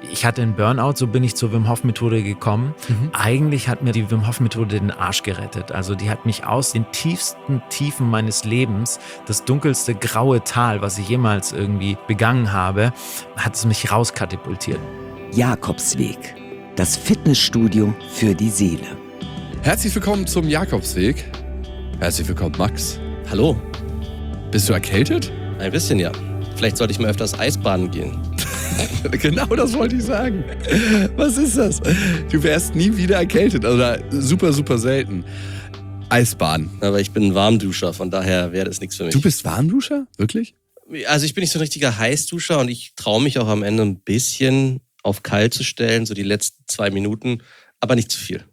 Ich hatte einen Burnout, so bin ich zur Wim Hof Methode gekommen. Eigentlich hat mir die Wim Hof Methode den Arsch gerettet. Also die hat mich aus den tiefsten Tiefen meines Lebens, das dunkelste graue Tal, was ich jemals irgendwie begangen habe, hat es mich rauskatapultiert. Jakobsweg, das Fitnessstudio für die Seele. Herzlich willkommen zum Jakobsweg. Herzlich willkommen, Max. Hallo. Bist du erkältet? Ein bisschen, ja. Vielleicht sollte ich mal öfters Eisbaden gehen. Genau das wollte ich sagen. Was ist das? Du wärst nie wieder erkältet oder super, super selten. Eisbaden. Aber ich bin ein Warmduscher, von daher wäre das nichts für mich. Du bist Warmduscher? Wirklich? Also ich bin nicht so ein richtiger Heißduscher und ich traue mich auch am Ende ein bisschen auf kalt zu stellen, so die letzten 2 Minuten, aber nicht zu viel.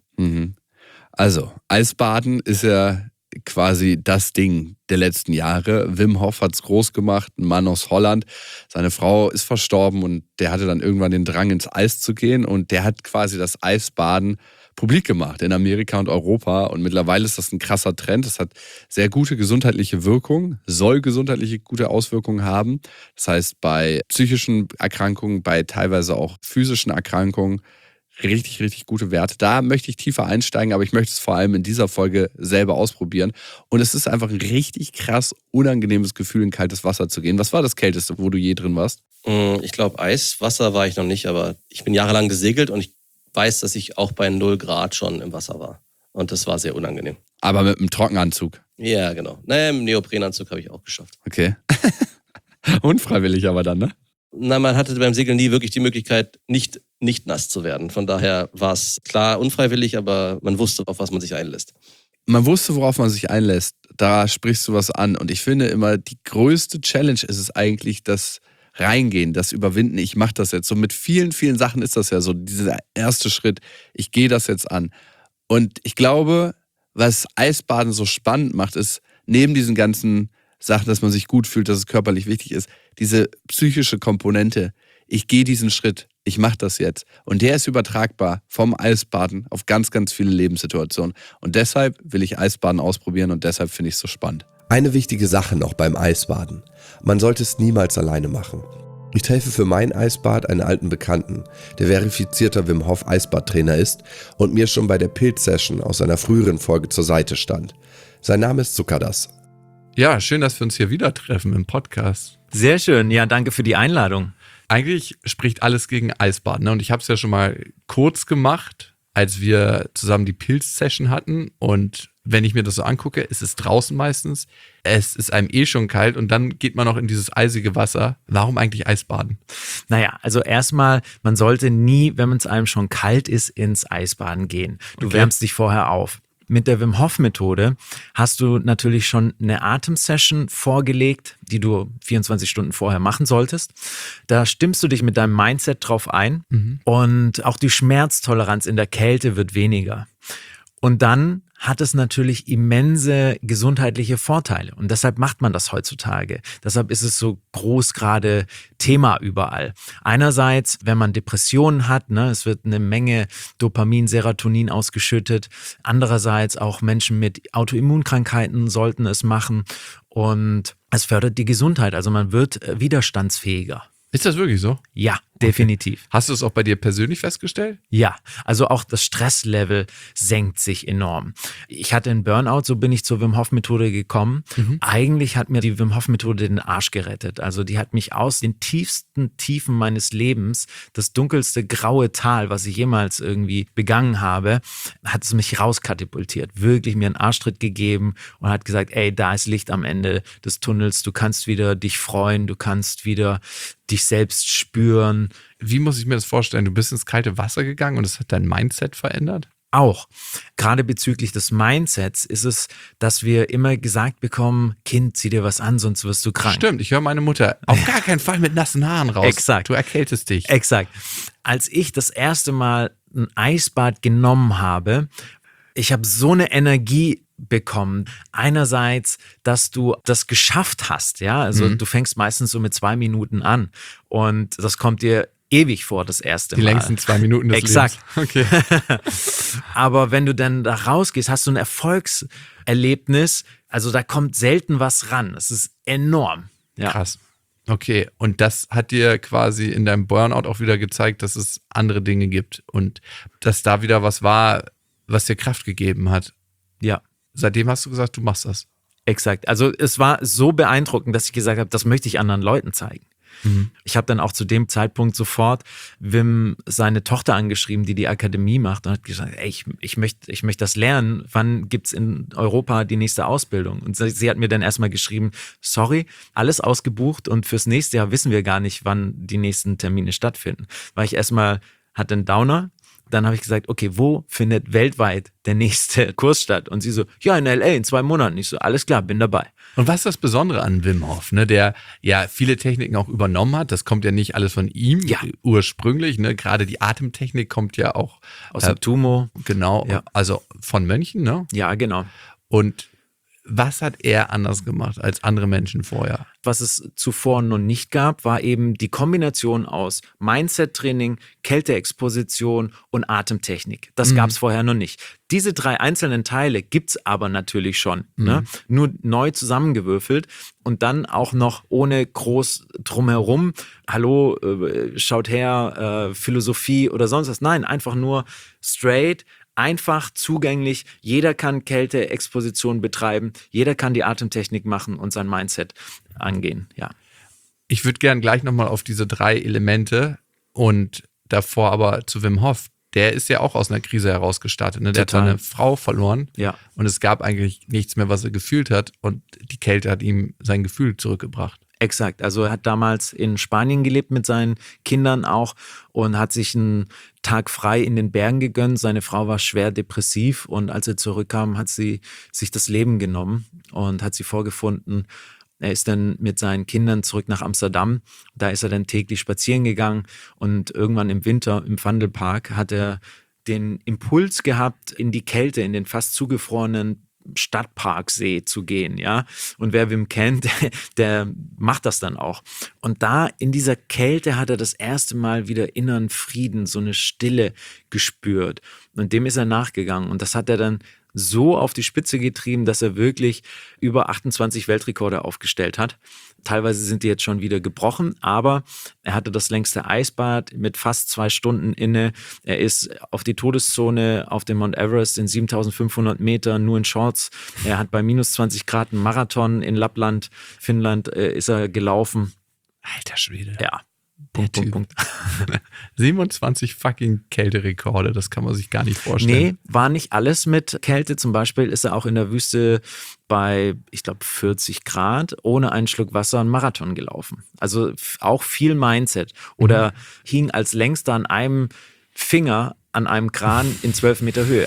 Also, Eisbaden ist ja quasi das Ding der letzten Jahre. Wim Hof hat's groß gemacht, ein Mann aus Holland. Seine Frau ist verstorben und der hatte dann irgendwann den Drang, ins Eis zu gehen und der hat quasi das Eisbaden publik gemacht in Amerika und Europa und mittlerweile ist das ein krasser Trend. Das hat sehr gute gesundheitliche Wirkung, soll gesundheitliche gute Auswirkungen haben. Das heißt, bei psychischen Erkrankungen, bei teilweise auch physischen Erkrankungen richtig, richtig gute Werte. Da möchte ich tiefer einsteigen, aber ich möchte es vor allem in dieser Folge selber ausprobieren. Und es ist einfach ein richtig krass unangenehmes Gefühl, in kaltes Wasser zu gehen. Was war das Kälteste, wo du je drin warst? Ich glaube, Eiswasser war ich noch nicht, aber ich bin jahrelang gesegelt und ich weiß, dass ich auch bei 0 Grad schon im Wasser war. Und das war sehr unangenehm. Aber mit einem Trockenanzug? Ja, genau. Naja, im Neoprenanzug habe ich auch geschafft. Okay. Unfreiwillig aber dann, ne? Nein, man hatte beim Segeln nie wirklich die Möglichkeit, nicht nass zu werden. Von daher war es klar unfreiwillig, aber man wusste, auf was man sich einlässt. Man wusste, worauf man sich einlässt. Da sprichst du was an. Und ich finde immer, die größte Challenge ist es eigentlich, das Reingehen, das Überwinden. Ich mache das jetzt. So mit vielen, vielen Sachen ist das ja so, dieser erste Schritt. Ich gehe das jetzt an. Und ich glaube, was Eisbaden so spannend macht, ist, neben diesen ganzen Sachen, dass man sich gut fühlt, dass es körperlich wichtig ist, diese psychische Komponente. Ich gehe diesen Schritt, ich mache das jetzt. Und der ist übertragbar vom Eisbaden auf ganz, ganz viele Lebenssituationen. Und deshalb will ich Eisbaden ausprobieren und deshalb finde ich es so spannend. Eine wichtige Sache noch beim Eisbaden. Man sollte es niemals alleine machen. Ich treffe für mein Eisbad einen alten Bekannten, der verifizierter Wim Hof Eisbadtrainer ist und mir schon bei der Pilz-Session aus einer früheren Folge zur Seite stand. Sein Name ist Zuckerdas. Ja, schön, dass wir uns hier wieder treffen im Podcast. Sehr schön, ja, danke für die Einladung. Eigentlich spricht alles gegen Eisbaden, ne? Und ich habe es ja schon mal kurz gemacht, als wir zusammen die Pilz-Session hatten. Und wenn ich mir das so angucke, ist es draußen meistens. Es ist einem schon kalt und dann geht man noch in dieses eisige Wasser. Warum eigentlich Eisbaden? Naja, also erstmal, man sollte nie, wenn es einem schon kalt ist, ins Eisbaden gehen. Du wärmst dich vorher auf. Mit der Wim Hof Methode hast du natürlich schon eine Atemsession vorgelegt, die du 24 Stunden vorher machen solltest. Da stimmst du dich mit deinem Mindset drauf ein und auch die Schmerztoleranz in der Kälte wird weniger. Und dann hat es natürlich immense gesundheitliche Vorteile. Und deshalb macht man das heutzutage. Deshalb ist es so groß gerade Thema überall. Einerseits, wenn man Depressionen hat, ne, es wird eine Menge Dopamin, Serotonin ausgeschüttet. Andererseits auch Menschen mit Autoimmunkrankheiten sollten es machen. Und es fördert die Gesundheit. Also man wird widerstandsfähiger. Ist das wirklich so? Ja, definitiv. Okay. Hast du es auch bei dir persönlich festgestellt? Ja, also auch das Stresslevel senkt sich enorm. Ich hatte einen Burnout, so bin ich zur Wim Hof Methode gekommen. Eigentlich hat mir die Wim Hof Methode den Arsch gerettet. Also die hat mich aus den tiefsten Tiefen meines Lebens, das dunkelste graue Tal, was ich jemals irgendwie begangen habe, hat es mich rauskatapultiert. Wirklich mir einen Arschtritt gegeben und hat gesagt, ey, da ist Licht am Ende des Tunnels. Du kannst wieder dich freuen, du kannst wieder dich selbst spüren. Wie muss ich mir das vorstellen? Du bist ins kalte Wasser gegangen und es hat dein Mindset verändert? Auch. Gerade bezüglich des Mindsets ist es, dass wir immer gesagt bekommen, Kind, zieh dir was an, sonst wirst du krank. Stimmt, ich höre meine Mutter auf gar keinen Fall mit nassen Haaren raus. Exakt. Du erkältest dich. Exakt. Als ich das erste Mal ein Eisbad genommen habe, ich habe so eine Energie bekommen. Einerseits, dass du das geschafft hast, ja, also du fängst meistens so mit 2 Minuten an und das kommt dir ewig vor, das erste Mal. Die längsten 2 Minuten des Exakt. Lebens. Okay. Aber wenn du dann da rausgehst, hast du ein Erfolgserlebnis, also da kommt selten was ran. Es ist enorm. Ja. Krass. Okay, und das hat dir quasi in deinem Burnout auch wieder gezeigt, dass es andere Dinge gibt und dass da wieder was war, was dir Kraft gegeben hat. Ja. Seitdem hast du gesagt, du machst das. Exakt. Also es war so beeindruckend, dass ich gesagt habe, das möchte ich anderen Leuten zeigen. Ich habe dann auch zu dem Zeitpunkt sofort Wim seine Tochter angeschrieben, die Akademie macht, und hat gesagt, ey, ich möchte das lernen. Wann gibt's in Europa die nächste Ausbildung? Und sie hat mir dann erstmal geschrieben, sorry, alles ausgebucht und fürs nächste Jahr wissen wir gar nicht, wann die nächsten Termine stattfinden. Weil ich erstmal hatte einen Downer. Dann habe ich gesagt, okay, wo findet weltweit der nächste Kurs statt? Und sie so, ja, in LA in 2 Monaten. Ich so, alles klar, bin dabei. Und was ist das Besondere an Wim Hof, ne, der ja viele Techniken auch übernommen hat? Das kommt ja nicht alles von ihm ursprünglich. Ne? Gerade die Atemtechnik kommt ja auch Aus dem Tumo. Genau, Ja. also von Mönchen. Ne? Ja, genau. Und was hat er anders gemacht als andere Menschen vorher? Was es zuvor noch nicht gab, war eben die Kombination aus Mindset-Training, Kälteexposition und Atemtechnik. Das gab es vorher noch nicht. Diese 3 einzelnen Teile gibt es aber natürlich schon. Ne? Nur neu zusammengewürfelt und dann auch noch ohne groß drumherum. Hallo, schaut her, Philosophie oder sonst was. Nein, einfach nur straight. Einfach zugänglich, jeder kann Kälteexposition betreiben, jeder kann die Atemtechnik machen und sein Mindset angehen, ja. Ich würde gern gleich nochmal auf diese 3 Elemente und davor aber zu Wim Hof. Der ist ja auch aus einer Krise heraus gestartet. Ne? Der hat Total. seine Frau verloren Ja. und es gab eigentlich nichts mehr, was er gefühlt hat und die Kälte hat ihm sein Gefühl zurückgebracht. Exakt, also er hat damals in Spanien gelebt mit seinen Kindern auch und hat sich einen Tag frei in den Bergen gegönnt. Seine Frau war schwer depressiv und als er zurückkam, hat sie sich das Leben genommen und hat sie vorgefunden. Er ist dann mit seinen Kindern zurück nach Amsterdam. Da ist er dann täglich spazieren gegangen und irgendwann im Winter im Vandelpark hat er den Impuls gehabt, in die Kälte, in den fast zugefrorenen Stadtparksee zu gehen, ja. Und wer Wim kennt, der macht das dann auch. Und da in dieser Kälte hat er das erste Mal wieder inneren Frieden, so eine Stille gespürt. Und dem ist er nachgegangen. Und das hat er dann so auf die Spitze getrieben, dass er wirklich über 28 Weltrekorde aufgestellt hat. Teilweise sind die jetzt schon wieder gebrochen, aber er hatte das längste Eisbad mit fast 2 Stunden inne. Er ist auf die Todeszone auf dem Mount Everest in 7500 Meter nur in Shorts. Er hat bei minus 20 Grad einen Marathon in Lappland, Finnland, ist er gelaufen. Alter Schwede. Ja. Der Typ. 27 fucking Kälterekorde, das kann man sich gar nicht vorstellen. Nee, war nicht alles mit Kälte. Zum Beispiel ist er auch in der Wüste bei, ich glaube, 40 Grad ohne einen Schluck Wasser einen Marathon gelaufen. Also auch viel Mindset. Oder hing als längster an einem Finger an einem Kran in 12 Meter Höhe.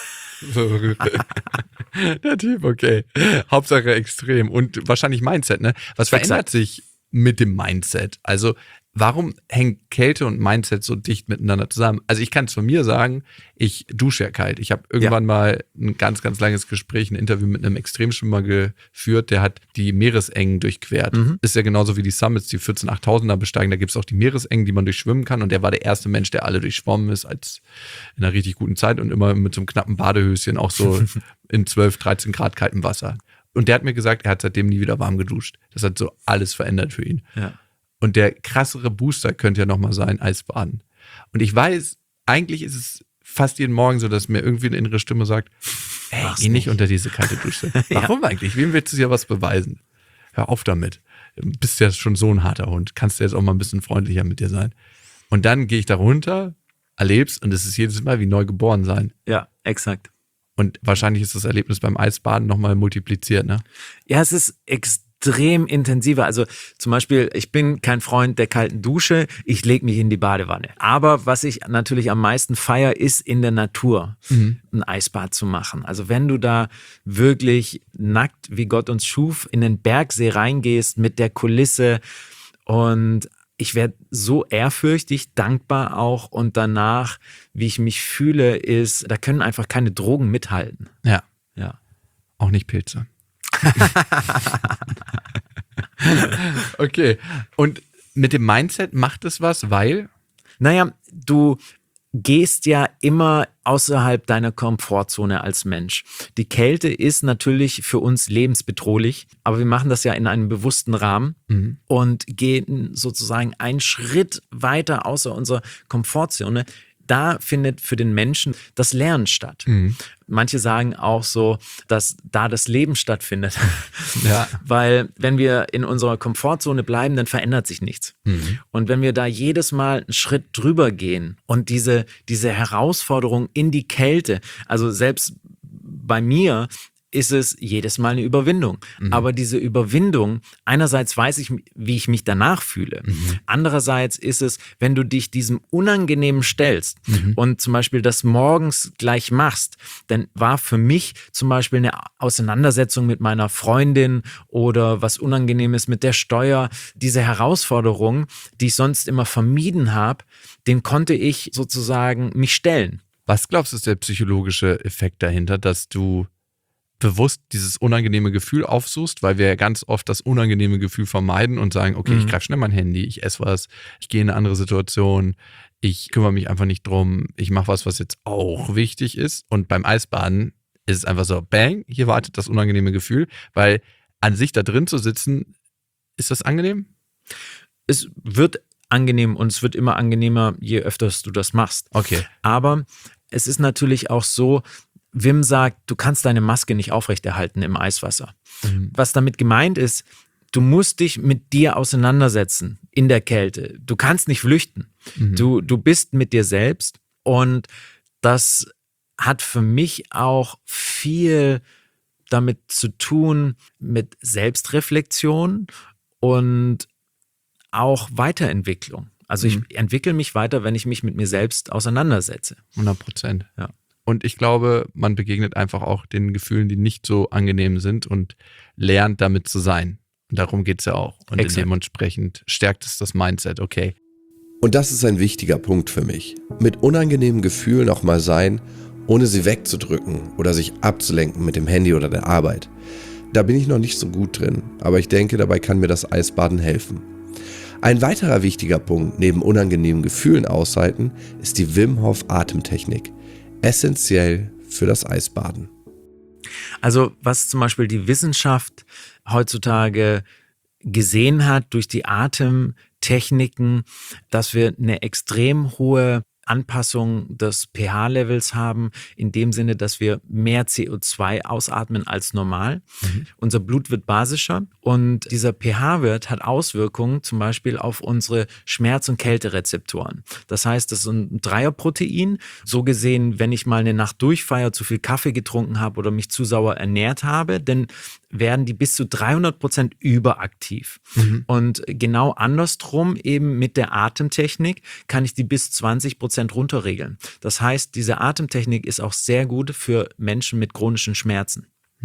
Der Typ, okay. Hauptsache extrem. Und wahrscheinlich Mindset, ne? Was verändert sich mit dem Mindset? Also, warum hängt Kälte und Mindset so dicht miteinander zusammen? Also ich kann es von mir sagen, ich dusche ja kalt. Ich habe irgendwann mal ein ganz, ganz langes Gespräch, ein Interview mit einem Extremschwimmer geführt, der hat die Meeresengen durchquert. Ist ja genauso wie die Summits, die 14 8000er besteigen. Da gibt es auch die Meeresengen, die man durchschwimmen kann. Und der war der erste Mensch, der alle durchschwommen ist, als in einer richtig guten Zeit und immer mit so einem knappen Badehöschen, auch so in 12, 13 Grad kaltem Wasser. Und der hat mir gesagt, er hat seitdem nie wieder warm geduscht. Das hat so alles verändert für ihn. Ja. Und der krassere Booster könnte ja nochmal sein, Eisbaden. Und ich weiß, eigentlich ist es fast jeden Morgen so, dass mir irgendwie eine innere Stimme sagt, ey, geh nicht unter diese kalte Dusche. Warum eigentlich? Wem willst du dir was beweisen? Hör auf damit. Du bist ja schon so ein harter Hund. Kannst du jetzt auch mal ein bisschen freundlicher mit dir sein? Und dann gehe ich da runter, erleb's und es ist jedes Mal wie neu geboren sein. Ja, exakt. Und wahrscheinlich ist das Erlebnis beim Eisbaden nochmal multipliziert, ne? Ja, es ist extrem intensiver. Also zum Beispiel, ich bin kein Freund der kalten Dusche, ich lege mich in die Badewanne. Aber was ich natürlich am meisten feiere, ist in der Natur ein Eisbad zu machen. Also wenn du da wirklich nackt, wie Gott uns schuf, in den Bergsee reingehst mit der Kulisse und ich werde so ehrfürchtig, dankbar auch und danach, wie ich mich fühle, ist, da können einfach keine Drogen mithalten. Ja. Ja. Auch nicht Pilze. Okay. Und mit dem Mindset macht es was, weil? Naja, du gehst ja immer außerhalb deiner Komfortzone als Mensch. Die Kälte ist natürlich für uns lebensbedrohlich, aber wir machen das ja in einem bewussten Rahmen und gehen sozusagen einen Schritt weiter außer unserer Komfortzone. Da findet für den Menschen das Lernen statt. Manche sagen auch so, dass da das Leben stattfindet. Ja. Weil wenn wir in unserer Komfortzone bleiben, dann verändert sich nichts. Und wenn wir da jedes Mal einen Schritt drüber gehen und diese Herausforderung in die Kälte, also selbst bei mir ist es jedes Mal eine Überwindung. Aber diese Überwindung, einerseits weiß ich, wie ich mich danach fühle. Andererseits ist es, wenn du dich diesem Unangenehmen stellst und zum Beispiel das morgens gleich machst, dann war für mich zum Beispiel eine Auseinandersetzung mit meiner Freundin oder was Unangenehmes mit der Steuer, diese Herausforderung, die ich sonst immer vermieden habe, den konnte ich sozusagen mich stellen. Was glaubst du, ist der psychologische Effekt dahinter, dass du bewusst dieses unangenehme Gefühl aufsuchst, weil wir ja ganz oft das unangenehme Gefühl vermeiden und sagen, okay, ich greife schnell mein Handy, ich esse was, ich gehe in eine andere Situation, ich kümmere mich einfach nicht drum, ich mache was jetzt auch wichtig ist. Und beim Eisbaden ist es einfach so, bang, hier wartet das unangenehme Gefühl, weil an sich da drin zu sitzen, ist das angenehm? Es wird angenehm und es wird immer angenehmer, je öfter du das machst. Okay. Aber es ist natürlich auch so, Wim sagt, du kannst deine Maske nicht aufrechterhalten im Eiswasser. Was damit gemeint ist, du musst dich mit dir auseinandersetzen in der Kälte. Du kannst nicht flüchten. Du bist mit dir selbst und das hat für mich auch viel damit zu tun mit Selbstreflexion und auch Weiterentwicklung. Also ich entwickle mich weiter, wenn ich mich mit mir selbst auseinandersetze. 100%. Ja. Und ich glaube, man begegnet einfach auch den Gefühlen, die nicht so angenehm sind und lernt damit zu sein. Und darum geht es ja auch. Und dementsprechend stärkt es das Mindset, okay. Und das ist ein wichtiger Punkt für mich. Mit unangenehmen Gefühlen auch mal sein, ohne sie wegzudrücken oder sich abzulenken mit dem Handy oder der Arbeit. Da bin ich noch nicht so gut drin, aber ich denke, dabei kann mir das Eisbaden helfen. Ein weiterer wichtiger Punkt neben unangenehmen Gefühlen aushalten ist die Wim Hof Atemtechnik. Essentiell für das Eisbaden. Also was zum Beispiel die Wissenschaft heutzutage gesehen hat durch die Atemtechniken, dass wir eine extrem hohe Anpassung des pH-Levels haben, in dem Sinne, dass wir mehr CO2 ausatmen als normal. Unser Blut wird basischer und dieser pH-Wert hat Auswirkungen zum Beispiel auf unsere Schmerz- und Kälterezeptoren. Das heißt, das ist ein Dreierprotein. So gesehen, wenn ich mal eine Nacht durchfeiere, zu viel Kaffee getrunken habe oder mich zu sauer ernährt habe, dann werden die bis zu 300% überaktiv. Und genau andersrum eben mit der Atemtechnik kann ich die bis 20% runterregeln. Das heißt, diese Atemtechnik ist auch sehr gut für Menschen mit chronischen Schmerzen.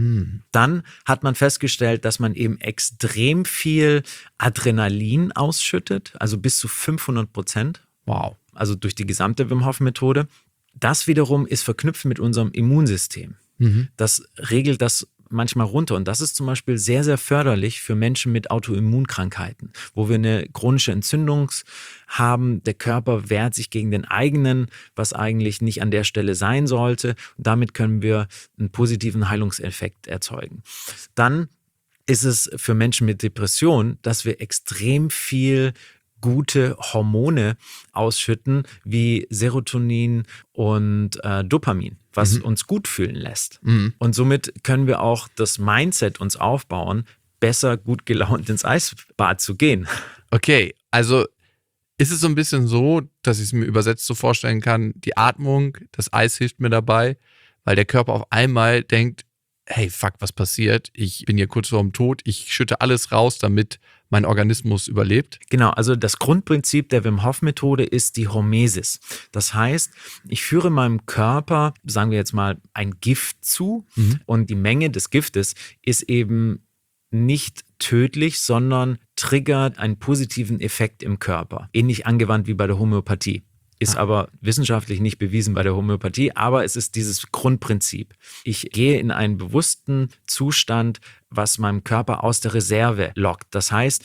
Dann hat man festgestellt, dass man eben extrem viel Adrenalin ausschüttet, also bis zu 500%. Wow. Also durch die gesamte Wim Hof Methode. Das wiederum ist verknüpft mit unserem Immunsystem. Das regelt das manchmal runter. Und das ist zum Beispiel sehr, sehr förderlich für Menschen mit Autoimmunkrankheiten, wo wir eine chronische Entzündung haben. Der Körper wehrt sich gegen den eigenen, was eigentlich nicht an der Stelle sein sollte. Und damit können wir einen positiven Heilungseffekt erzeugen. Dann ist es für Menschen mit Depression, dass wir extrem viel gute Hormone ausschütten, wie Serotonin und Dopamin, was uns gut fühlen lässt. Und somit können wir auch das Mindset uns aufbauen, besser gut gelaunt ins Eisbad zu gehen. Okay, also ist es so ein bisschen so, dass ich es mir übersetzt so vorstellen kann, die Atmung, das Eis hilft mir dabei, weil der Körper auf einmal denkt, hey, fuck, was passiert? Ich bin hier kurz vor dem Tod, ich schütte alles raus, damit mein Organismus überlebt. Genau, also das Grundprinzip der Wim Hof Methode ist die Hormesis. Das heißt, ich führe meinem Körper, sagen wir jetzt mal, ein Gift zu und die Menge des Giftes ist eben nicht tödlich, sondern triggert einen positiven Effekt im Körper. Ähnlich angewandt wie bei der Homöopathie. Ist aber wissenschaftlich nicht bewiesen bei der Homöopathie, aber es ist dieses Grundprinzip. Ich gehe in einen bewussten Zustand, was meinem Körper aus der Reserve lockt. Das heißt,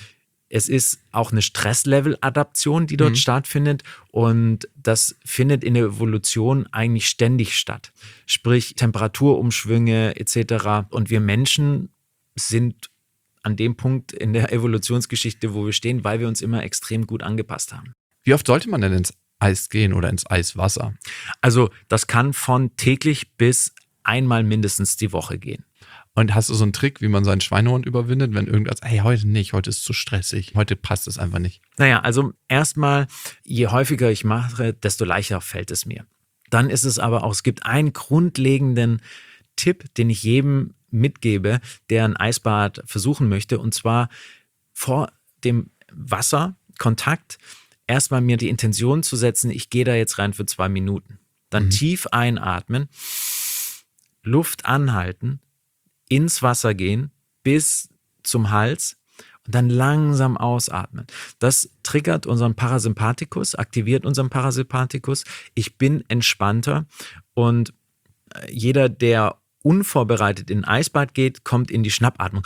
Es ist auch eine Stresslevel-Adaption, die dort stattfindet, und das findet in der Evolution eigentlich ständig statt. Sprich Temperaturumschwünge etc. Und wir Menschen sind an dem Punkt in der Evolutionsgeschichte, wo wir stehen, weil wir uns immer extrem gut angepasst haben. Wie oft sollte man denn ins Eis gehen oder ins Eiswasser? Also das kann von täglich bis einmal mindestens die Woche gehen. Und hast du so einen Trick, wie man seinen Schweinehund überwindet, wenn irgendwas, hey, heute nicht, heute ist zu stressig, heute passt es einfach nicht? Naja, also erstmal, je häufiger ich mache, desto leichter fällt es mir. Dann ist es aber auch, es gibt einen grundlegenden Tipp, den ich jedem mitgebe, der ein Eisbad versuchen möchte, und zwar vor dem Wasserkontakt erstmal mir die Intention zu setzen, ich gehe da jetzt rein für 2 Minuten. Dann tief einatmen, Luft anhalten, ins Wasser gehen bis zum Hals und dann langsam ausatmen. Das triggert unseren Parasympathikus, aktiviert unseren Parasympathikus. Ich bin entspannter, und jeder, der unvorbereitet in ein Eisbad geht, kommt in die Schnappatmung.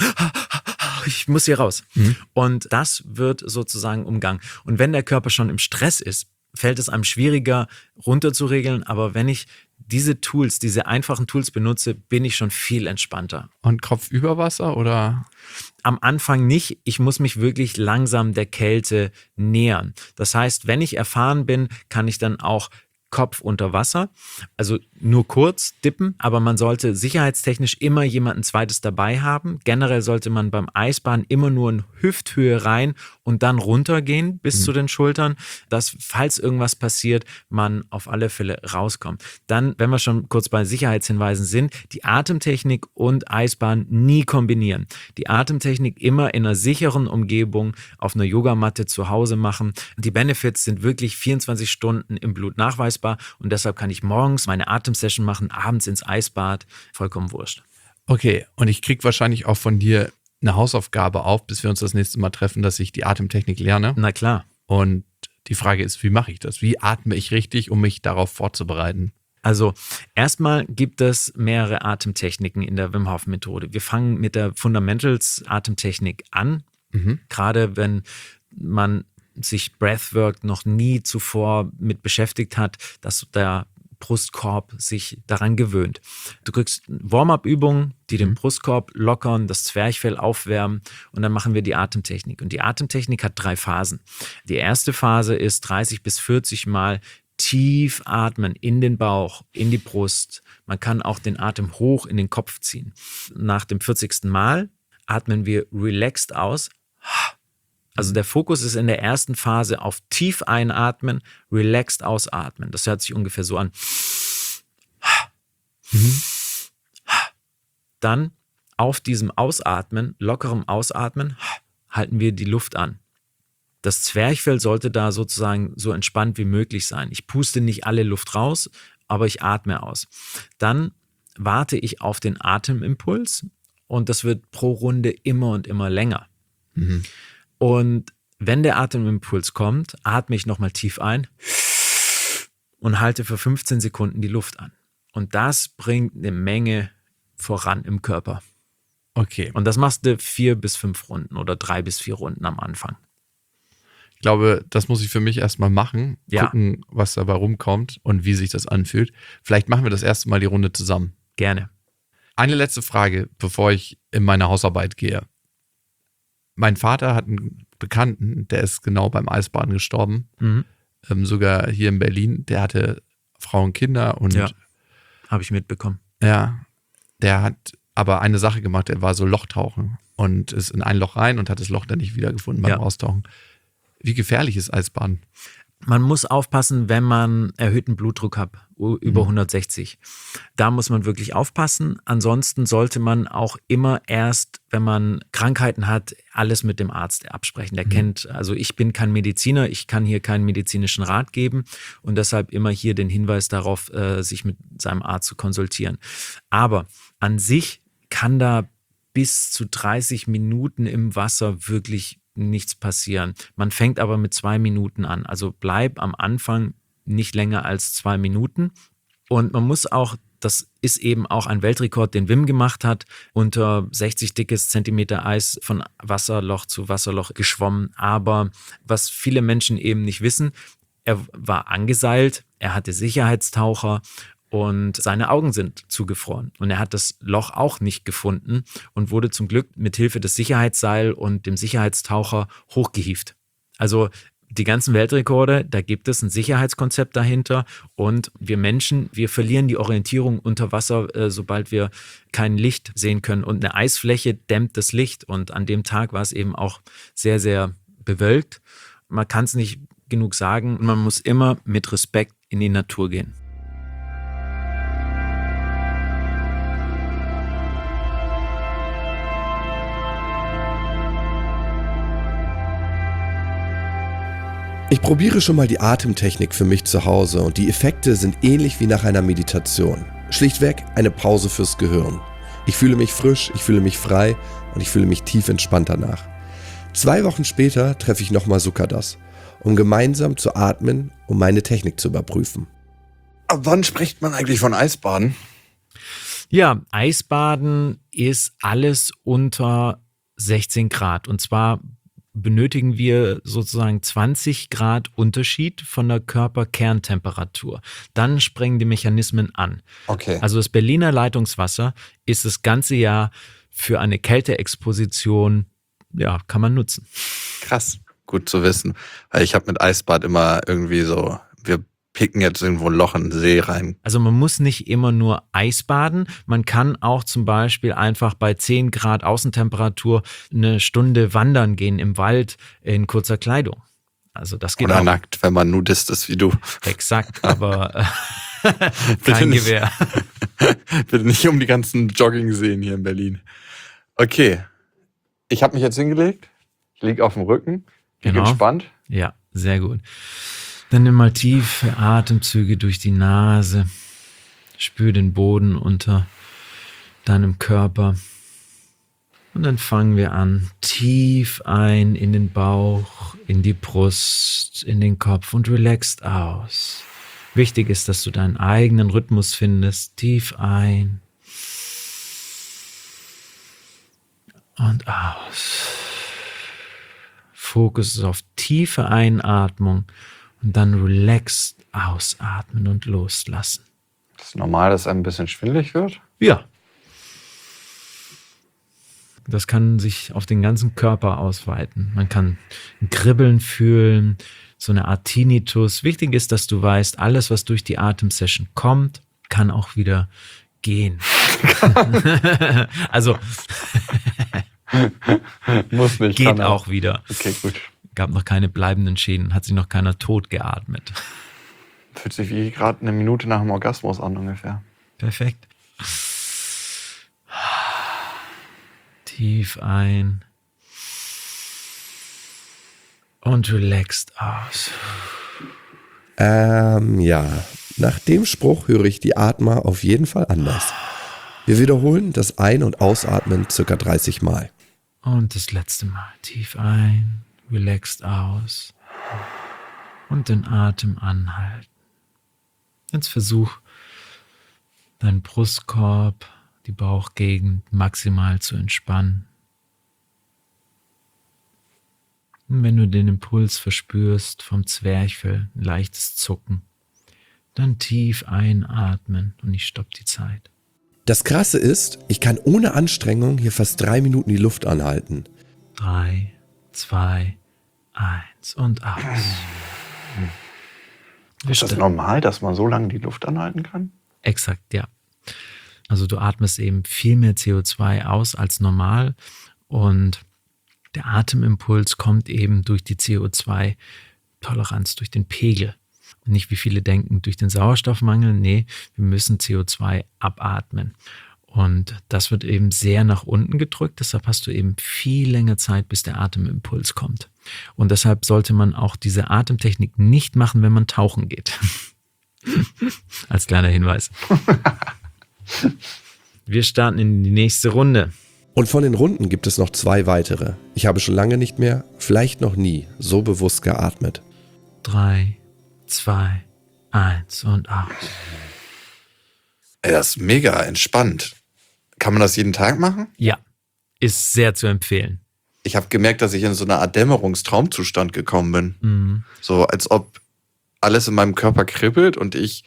Ich muss hier raus. Und das wird sozusagen umgangen. Und wenn der Körper schon im Stress ist, fällt es einem schwieriger runterzuregeln. Aber wenn ich diese Tools, diese einfachen Tools benutze, bin ich schon viel entspannter. Und Kopf über Wasser oder? Am Anfang nicht. Ich muss mich wirklich langsam der Kälte nähern. Das heißt, wenn ich erfahren bin, kann ich dann auch Kopf unter Wasser, also nur kurz dippen, aber man sollte sicherheitstechnisch immer jemanden zweites dabei haben. Generell sollte man beim Eisbaden immer nur in Hüfthöhe rein und dann runtergehen bis zu den Schultern, dass, falls irgendwas passiert, man auf alle Fälle rauskommt. Dann, wenn wir schon kurz bei Sicherheitshinweisen sind, die Atemtechnik und Eisbaden nie kombinieren. Die Atemtechnik immer in einer sicheren Umgebung auf einer Yogamatte zu Hause machen. Die Benefits sind wirklich 24 Stunden im Blut nachweisbar. Und deshalb kann ich morgens meine Atemsession machen, abends ins Eisbad, vollkommen wurscht. Okay, und ich kriege wahrscheinlich auch von dir eine Hausaufgabe auf, bis wir uns das nächste Mal treffen, dass ich die Atemtechnik lerne. Na klar. Und die Frage ist, wie mache ich das? Wie atme ich richtig, um mich darauf vorzubereiten? Also erstmal gibt es mehrere Atemtechniken in der Wim Hof Methode. Wir fangen mit der Fundamentals Atemtechnik an, gerade wenn man sich Breathwork noch nie zuvor mit beschäftigt hat, dass der Brustkorb sich daran gewöhnt. Du kriegst Warm-up-Übungen, die den Brustkorb lockern, das Zwerchfell aufwärmen, und dann machen wir die Atemtechnik. Und die Atemtechnik hat 3 Phasen. Die erste Phase ist 30 bis 40 Mal tief atmen in den Bauch, in die Brust. Man kann auch den Atem hoch in den Kopf ziehen. Nach dem 40. Mal atmen wir relaxed aus. Also der Fokus ist in der ersten Phase auf tief einatmen, relaxed ausatmen. Das hört sich ungefähr so an. Dann auf diesem Ausatmen, lockerem Ausatmen, halten wir die Luft an. Das Zwerchfell sollte da sozusagen so entspannt wie möglich sein. Ich puste nicht alle Luft raus, aber ich atme aus. Dann warte ich auf den Atemimpuls, und das wird pro Runde immer und immer länger. Und wenn der Atemimpuls kommt, atme ich nochmal tief ein und halte für 15 Sekunden die Luft an. Und das bringt eine Menge voran im Körper. Okay. Und das machst du 4 bis 5 Runden oder 3 bis 4 Runden am Anfang. Ich glaube, das muss ich für mich erstmal machen, Ja. gucken, was dabei rumkommt und wie sich das anfühlt. Vielleicht machen wir das erste Mal die Runde zusammen. Gerne. Eine letzte Frage, bevor ich in meine Hausarbeit gehe. Mein Vater hat einen Bekannten, der ist genau beim Eisbaden gestorben. Sogar hier in Berlin. Der hatte Frau und Kinder und Ja, habe ich mitbekommen. ja, der hat aber eine Sache gemacht, er war so Lochtauchen und ist in ein Loch rein und hat das Loch dann nicht wiedergefunden beim Ja. Austauchen. Wie gefährlich ist Eisbaden? Man muss aufpassen, wenn man erhöhten Blutdruck hat, über 160. Da muss man wirklich aufpassen. Ansonsten sollte man auch immer erst, wenn man Krankheiten hat, alles mit dem Arzt absprechen. Der kennt, also ich bin kein Mediziner, ich kann hier keinen medizinischen Rat geben, und deshalb immer hier den Hinweis darauf, sich mit seinem Arzt zu konsultieren. Aber an sich kann da bis zu 30 Minuten im Wasser wirklich nichts passieren. Man fängt aber mit 2 Minuten an. Also bleib am Anfang nicht länger als 2 Minuten. Und man muss auch das ist eben auch ein Weltrekord, den Wim gemacht hat, unter 60 dickes Zentimeter Eis von Wasserloch zu Wasserloch geschwommen. Aber was viele Menschen eben nicht wissen, er war angeseilt, er hatte Sicherheitstaucher und seine Augen sind zugefroren. Und er hat das Loch auch nicht gefunden und wurde zum Glück mit Hilfe des Sicherheitsseil und dem Sicherheitstaucher hochgehievt. Also die ganzen Weltrekorde, da gibt es ein Sicherheitskonzept dahinter und wir Menschen, wir verlieren die Orientierung unter Wasser, sobald wir kein Licht sehen können. Und eine Eisfläche dämmt das Licht und an dem Tag war es eben auch sehr, sehr bewölkt. Man kann es nicht genug sagen, man muss immer mit Respekt in die Natur gehen. Ich probiere schon mal die Atemtechnik für mich zu Hause und die Effekte sind ähnlich wie nach einer Meditation. Schlichtweg eine Pause fürs Gehirn. Ich fühle mich frisch, ich fühle mich frei und ich fühle mich tief entspannt danach. 2 Wochen später treffe ich nochmal Sukadas, um gemeinsam zu atmen, um meine Technik zu überprüfen. Ab wann spricht man eigentlich von Eisbaden? Ja, Eisbaden ist alles unter 16 Grad und zwar benötigen wir sozusagen 20 Grad Unterschied von der Körperkerntemperatur. Dann springen die Mechanismen an. Okay. Also das Berliner Leitungswasser ist das ganze Jahr für eine Kälteexposition, ja, kann man nutzen. Krass, gut zu wissen. Weil ich habe mit Eisbad immer irgendwie so, wir picken jetzt irgendwo ein Loch in den See rein. Also man muss nicht immer nur Eisbaden, man kann auch zum Beispiel einfach bei 10 Grad Außentemperatur eine Stunde wandern gehen im Wald in kurzer Kleidung. Also das geht Oder auch. nackt, wenn man Nudist ist wie du. Exakt, aber kein Gewehr. Bitte nicht um die ganzen Jogging-Seen hier in Berlin. Okay, ich habe mich jetzt hingelegt. Ich liege auf dem Rücken. Liege Genau. entspannt. Ja, sehr gut. Dann nimm mal tiefe Atemzüge durch die Nase. Spür den Boden unter deinem Körper. Und dann fangen wir an. Tief ein in den Bauch, in die Brust, in den Kopf und relaxed aus. Wichtig ist, dass du deinen eigenen Rhythmus findest. Tief ein und aus. Fokus ist auf tiefe Einatmung und dann relaxed ausatmen und loslassen. Das ist normal, dass einem ein bisschen schwindelig wird. Ja. Das kann sich auf den ganzen Körper ausweiten. Man kann ein Kribbeln fühlen, so eine Art Tinnitus. Wichtig ist, dass du weißt, alles, was durch die Atemsession kommt, kann auch wieder gehen. Also Muss nicht. geht kann er. auch wieder. Okay, gut. Gab noch keine bleibenden Schäden, hat sich noch keiner tot geatmet. Fühlt sich wie gerade eine Minute nach dem Orgasmus an ungefähr. Perfekt. Tief ein und relaxed aus. Ja, nach dem Spruch höre ich die Atmer auf jeden Fall anders. Wir wiederholen das Ein- und Ausatmen ca. 30 Mal. Und das letzte Mal. Tief ein, relaxed aus und den Atem anhalten. Jetzt versuch, deinen Brustkorb, die Bauchgegend maximal zu entspannen. Und wenn du den Impuls verspürst vom Zwerchfell, ein leichtes Zucken, dann tief einatmen und ich stopp die Zeit. Das Krasse ist, ich kann ohne Anstrengung hier fast 3 Minuten die Luft anhalten. 3, 2, 1 und aus. Ist das normal, dass man so lange die Luft anhalten kann? Exakt, ja. Also du atmest eben viel mehr CO2 aus als normal und der Atemimpuls kommt eben durch die CO2-Toleranz, durch den Pegel. Und nicht, wie viele denken, durch den Sauerstoffmangel. Nee, wir müssen CO2 abatmen. Und das wird eben sehr nach unten gedrückt. Deshalb hast du eben viel länger Zeit, bis der Atemimpuls kommt. Und deshalb sollte man auch diese Atemtechnik nicht machen, wenn man tauchen geht. Als kleiner Hinweis. Wir starten in die nächste Runde. Und von den Runden gibt es noch 2 weitere. Ich habe schon lange nicht mehr, vielleicht noch nie, so bewusst geatmet. 3, 2, 1 und aus. Ey, das ist mega entspannt. Kann man das jeden Tag machen? Ja, ist sehr zu empfehlen. Ich habe gemerkt, dass ich in so eine Art Dämmerungstraumzustand gekommen bin. Mhm. So als ob alles in meinem Körper kribbelt und ich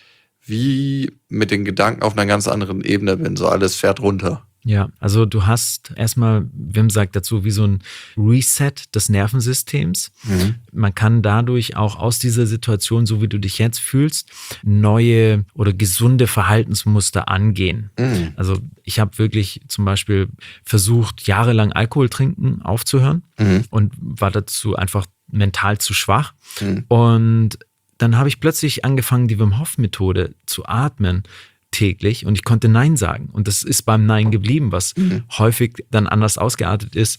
wie mit den Gedanken auf einer ganz anderen Ebene bin. So alles fährt runter. Ja, also du hast erstmal, Wim sagt dazu, wie so ein Reset des Nervensystems. Man kann dadurch auch aus dieser Situation, so wie du dich jetzt fühlst, neue oder gesunde Verhaltensmuster angehen. Also ich habe wirklich zum Beispiel versucht, jahrelang Alkohol trinken aufzuhören und war dazu einfach mental zu schwach. Und dann habe ich plötzlich angefangen, die Wim Hof Methode zu atmen täglich und ich konnte Nein sagen. Und das ist beim Nein geblieben, was häufig dann anders ausgeartet ist.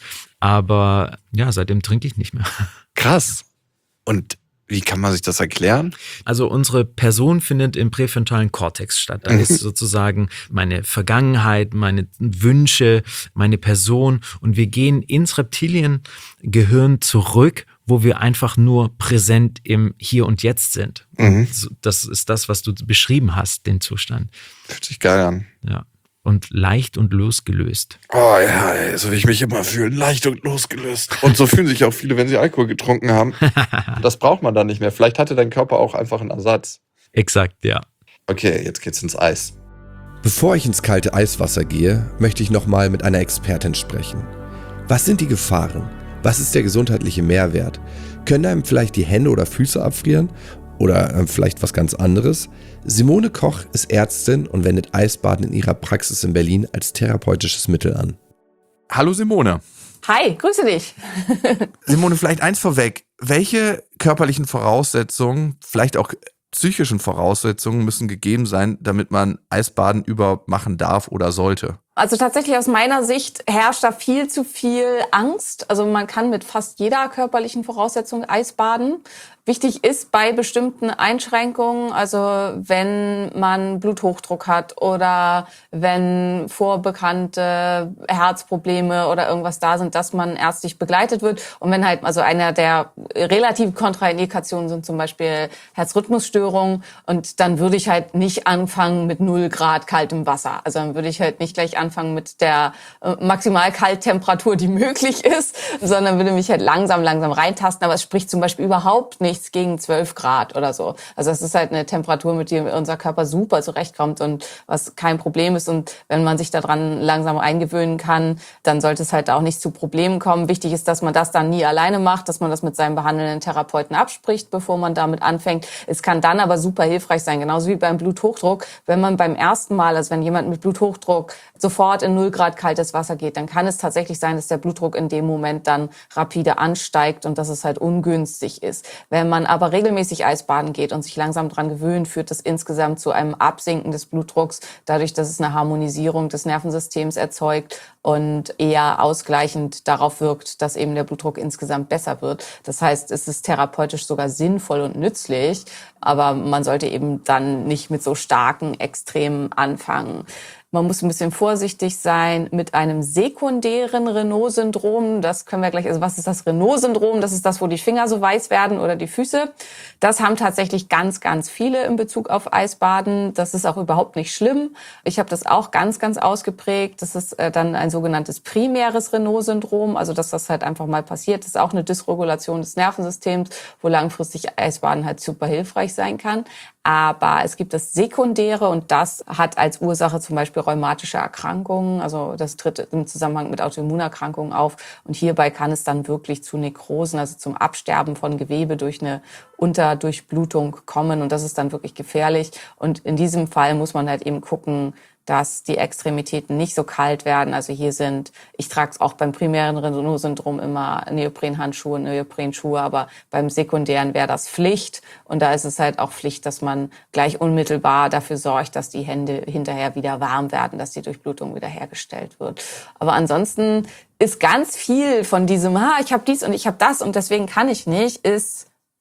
Aber ja, seitdem trinke ich nicht mehr. Krass. Und wie kann man sich das erklären? Also unsere Person findet im präfrontalen Kortex statt. Da ist sozusagen meine Vergangenheit, meine Wünsche, meine Person. Und wir gehen ins Reptiliengehirn zurück, wo wir einfach nur präsent im Hier und Jetzt sind. Das ist das, was du beschrieben hast, den Zustand. Fühlt sich geil an. Ja. Und leicht und losgelöst. Oh ja, ey, so wie ich mich immer fühle. Leicht und losgelöst. Und so fühlen sich auch viele, wenn sie Alkohol getrunken haben. Das braucht man dann nicht mehr. Vielleicht hatte dein Körper auch einfach einen Ersatz. Exakt, ja. Okay, jetzt geht's ins Eis. Bevor ich ins kalte Eiswasser gehe, möchte ich nochmal mit einer Expertin sprechen. Was sind die Gefahren? Was ist der gesundheitliche Mehrwert? Können einem vielleicht die Hände oder Füße abfrieren? Oder vielleicht was ganz anderes? Simone Koch ist Ärztin und wendet Eisbaden in ihrer Praxis in Berlin als therapeutisches Mittel an. Hallo Simone. Hi, grüße dich. Simone, vielleicht eins vorweg. Welche körperlichen Voraussetzungen, vielleicht auch psychischen Voraussetzungen müssen gegeben sein, damit man Eisbaden überhaupt machen darf oder sollte? Also tatsächlich aus meiner Sicht herrscht da viel zu viel Angst. Also man kann mit fast jeder körperlichen Voraussetzung Eisbaden. Wichtig ist bei bestimmten Einschränkungen, also wenn man Bluthochdruck hat oder wenn vorbekannte Herzprobleme oder irgendwas da sind, dass man ärztlich begleitet wird. Und wenn halt, also einer der relativen Kontraindikationen sind zum Beispiel Herzrhythmusstörungen. Und dann würde ich halt nicht anfangen mit 0 Grad kaltem Wasser. Also dann würde ich halt nicht gleich anfangen mit der Maximalkalttemperatur, die möglich ist, sondern würde mich halt langsam reintasten. Aber es spricht zum Beispiel überhaupt nichts gegen 12 Grad oder so. Also das ist halt eine Temperatur, mit der unser Körper super zurechtkommt und was kein Problem ist. Und wenn man sich daran langsam eingewöhnen kann, dann sollte es halt auch nicht zu Problemen kommen. Wichtig ist, dass man das dann nie alleine macht, dass man das mit seinem behandelnden Therapeuten abspricht, bevor man damit anfängt. Es kann dann aber super hilfreich sein, genauso wie beim Bluthochdruck. Wenn man beim ersten Mal, also wenn jemand mit Bluthochdruck sofort in 0 Grad kaltes Wasser geht, dann kann es tatsächlich sein, dass der Blutdruck in dem Moment dann rapide ansteigt und dass es halt ungünstig ist. Wenn man aber regelmäßig Eisbaden geht und sich langsam dran gewöhnt, führt das insgesamt zu einem Absinken des Blutdrucks, dadurch, dass es eine Harmonisierung des Nervensystems erzeugt und eher ausgleichend darauf wirkt, dass eben der Blutdruck insgesamt besser wird. Das heißt, es ist therapeutisch sogar sinnvoll und nützlich, aber man sollte eben dann nicht mit so starken Extremen anfangen. Man muss ein bisschen vorsichtig sein mit einem sekundären Raynaud-Syndrom. Das können wir gleich, also was ist das Raynaud-Syndrom? Das ist das, wo die Finger so weiß werden oder die Füße. Das haben tatsächlich ganz viele in Bezug auf Eisbaden. Das ist auch überhaupt nicht schlimm. Ich habe das auch ganz ausgeprägt. Das ist dann ein sogenanntes primäres Raynaud-Syndrom. Also dass das halt einfach mal passiert. Das ist auch eine Dysregulation des Nervensystems, wo langfristig Eisbaden halt super hilfreich sein kann. Aber es gibt das Sekundäre und das hat als Ursache zum Beispiel rheumatische Erkrankungen. Also das tritt im Zusammenhang mit Autoimmunerkrankungen auf. Und hierbei kann es dann wirklich zu Nekrosen, also zum Absterben von Gewebe durch eine Unterdurchblutung kommen. Und das ist dann wirklich gefährlich. Und in diesem Fall muss man halt eben gucken, dass die Extremitäten nicht so kalt werden. Also hier ich trage es auch beim primären Raynaud-Syndrom immer Neoprenhandschuhe, Neoprenschuhe, aber beim sekundären wäre das Pflicht. Und da ist es halt auch Pflicht, dass man gleich unmittelbar dafür sorgt, dass die Hände hinterher wieder warm werden, dass die Durchblutung wieder hergestellt wird. Aber ansonsten ist ganz viel von diesem, ich habe dies und ich habe das und deswegen kann ich nicht, ist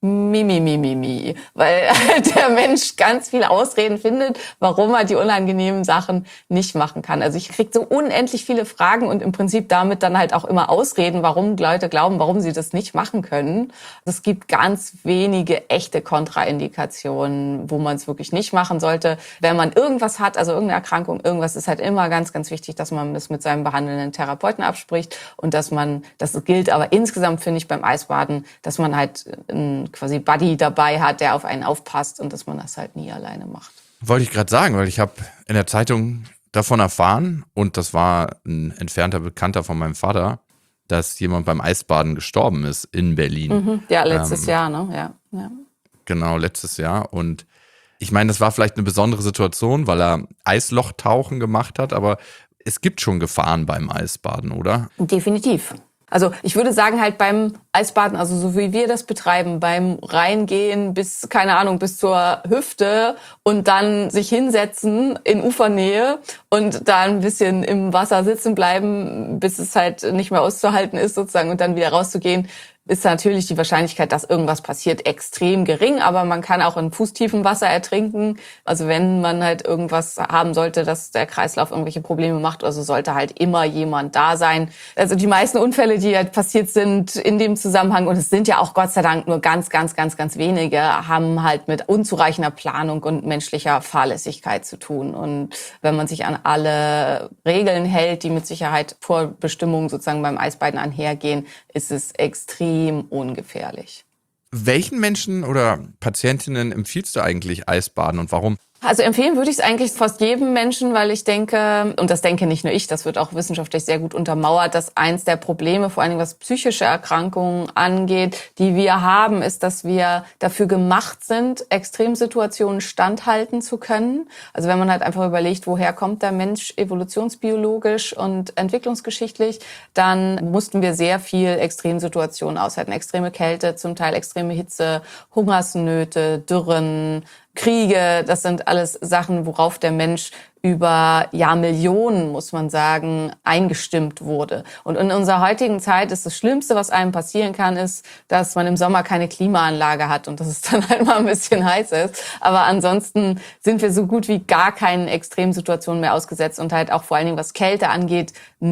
weil der Mensch ganz viele Ausreden findet, warum er die unangenehmen Sachen nicht machen kann. Also ich kriege so unendlich viele Fragen und im Prinzip damit dann halt auch immer Ausreden, warum Leute glauben, warum sie das nicht machen können. Es gibt ganz wenige echte Kontraindikationen, wo man es wirklich nicht machen sollte. Wenn man irgendwas hat, also irgendeine Erkrankung, irgendwas, ist halt immer ganz, ganz wichtig, dass man das mit seinem behandelnden Therapeuten abspricht und das gilt aber insgesamt, finde ich, beim Eisbaden, dass man halt quasi Buddy dabei hat, der auf einen aufpasst und dass man das halt nie alleine macht. Wollte ich gerade sagen, weil ich habe in der Zeitung davon erfahren, und das war ein entfernter Bekannter von meinem Vater, dass jemand beim Eisbaden gestorben ist in Berlin. Ja, letztes Jahr, ne? Ja. Genau, letztes Jahr. Und ich meine, das war vielleicht eine besondere Situation, weil er Eislochtauchen gemacht hat, aber es gibt schon Gefahren beim Eisbaden, oder? Definitiv. Also ich würde sagen, halt beim Eisbaden, also so wie wir das betreiben, beim Reingehen bis, keine Ahnung, bis zur Hüfte und dann sich hinsetzen in Ufernähe und da ein bisschen im Wasser sitzen bleiben, bis es halt nicht mehr auszuhalten ist sozusagen und dann wieder rauszugehen, ist natürlich die Wahrscheinlichkeit, dass irgendwas passiert, extrem gering. Aber man kann auch in fußtiefem Wasser ertrinken. Also wenn man halt irgendwas haben sollte, dass der Kreislauf irgendwelche Probleme macht, also sollte halt immer jemand da sein. Also die meisten Unfälle, die halt passiert sind in dem Zusammenhang, und es sind ja auch Gott sei Dank nur ganz, ganz, ganz, ganz wenige, haben halt mit unzureichender Planung und menschlicher Fahrlässigkeit zu tun. Und wenn man sich an alle Regeln hält, die mit Sicherheit vor Bestimmungen sozusagen beim Eisbaden einhergehen, ist es extrem ungefährlich. Welchen Menschen oder Patientinnen empfiehlst du eigentlich Eisbaden und warum? Also empfehlen würde ich es eigentlich fast jedem Menschen, weil ich denke, und das denke nicht nur ich, das wird auch wissenschaftlich sehr gut untermauert, dass eins der Probleme, vor allem was psychische Erkrankungen angeht, die wir haben, ist, dass wir dafür gemacht sind, Extremsituationen standhalten zu können. Also wenn man halt einfach überlegt, woher kommt der Mensch evolutionsbiologisch und entwicklungsgeschichtlich, dann mussten wir sehr viel Extremsituationen aushalten. Extreme Kälte, zum Teil extreme Hitze, Hungersnöte, Dürren, Kriege, das sind alles Sachen, worauf der Mensch über Jahrmillionen, muss man sagen, eingestimmt wurde. Und in unserer heutigen Zeit ist das Schlimmste, was einem passieren kann, ist, dass man im Sommer keine Klimaanlage hat und dass es dann halt mal ein bisschen heiß ist. Aber ansonsten sind wir so gut wie gar keinen Extremsituationen mehr ausgesetzt und halt auch vor allen Dingen, was Kälte angeht,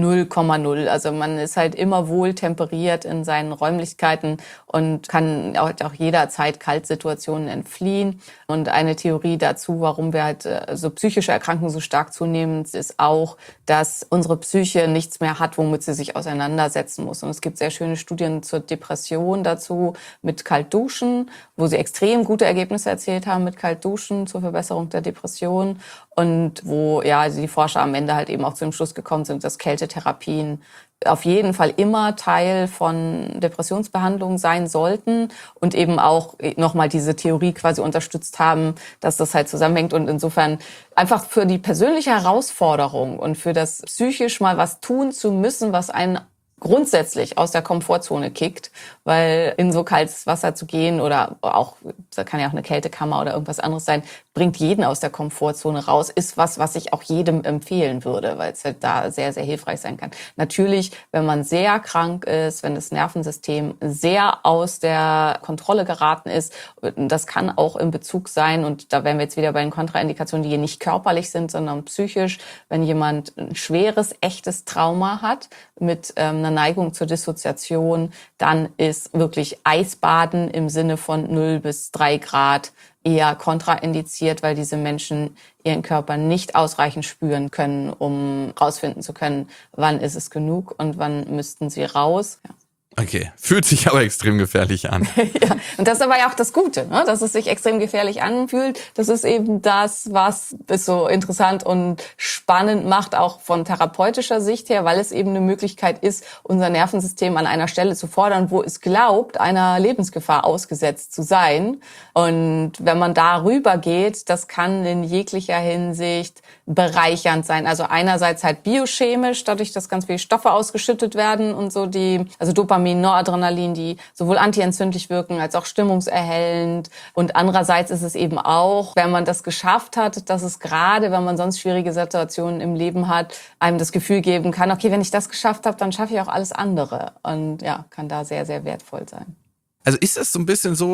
0,0. Also man ist halt immer wohl temperiert in seinen Räumlichkeiten und kann auch jederzeit Kaltsituationen entfliehen. Und eine Theorie dazu, warum wir halt so psychische Erkrankungen so stark zunehmen, ist auch, dass unsere Psyche nichts mehr hat, womit sie sich auseinandersetzen muss. Und es gibt sehr schöne Studien zur Depression dazu mit Kaltduschen, wo sie extrem gute Ergebnisse erzielt haben mit Kaltduschen zur Verbesserung der Depression. Und wo also die Forscher am Ende halt eben auch zu dem Schluss gekommen sind, dass Kältetherapien auf jeden Fall immer Teil von Depressionsbehandlungen sein sollten und eben auch nochmal diese Theorie quasi unterstützt haben, dass das halt zusammenhängt und insofern einfach für die persönliche Herausforderung und für das psychisch mal was tun zu müssen, was einen grundsätzlich aus der Komfortzone kickt, weil in so kaltes Wasser zu gehen oder auch, da kann ja auch eine Kältekammer oder irgendwas anderes sein, bringt jeden aus der Komfortzone raus, ist was ich auch jedem empfehlen würde, weil es halt da sehr, sehr hilfreich sein kann. Natürlich, wenn man sehr krank ist, wenn das Nervensystem sehr aus der Kontrolle geraten ist, das kann auch in Bezug sein, und da wären wir jetzt wieder bei den Kontraindikationen, die hier nicht körperlich sind, sondern psychisch, wenn jemand ein schweres, echtes Trauma hat mit einer Neigung zur Dissoziation, dann ist wirklich Eisbaden im Sinne von 0 bis 3 Grad eher kontraindiziert, weil diese Menschen ihren Körper nicht ausreichend spüren können, um rausfinden zu können, wann ist es genug und wann müssten sie raus. Ja. Okay, fühlt sich aber extrem gefährlich an. Ja, und das ist aber ja auch das Gute, ne? Dass es sich extrem gefährlich anfühlt. Das ist eben das, was es so interessant und spannend macht, auch von therapeutischer Sicht her, weil es eben eine Möglichkeit ist, unser Nervensystem an einer Stelle zu fordern, wo es glaubt, einer Lebensgefahr ausgesetzt zu sein. Und wenn man darüber geht, das kann in jeglicher Hinsicht bereichernd sein. Also einerseits halt biochemisch, dadurch, dass ganz viele Stoffe ausgeschüttet werden und so also Dopamin, Noradrenalin, die sowohl antientzündlich wirken als auch stimmungserhellend. Und andererseits ist es eben auch, wenn man das geschafft hat, dass es gerade, wenn man sonst schwierige Situationen im Leben hat, einem das Gefühl geben kann, okay, wenn ich das geschafft habe, dann schaffe ich auch alles andere. Und ja, kann da sehr, sehr wertvoll sein. Also ist das so ein bisschen so,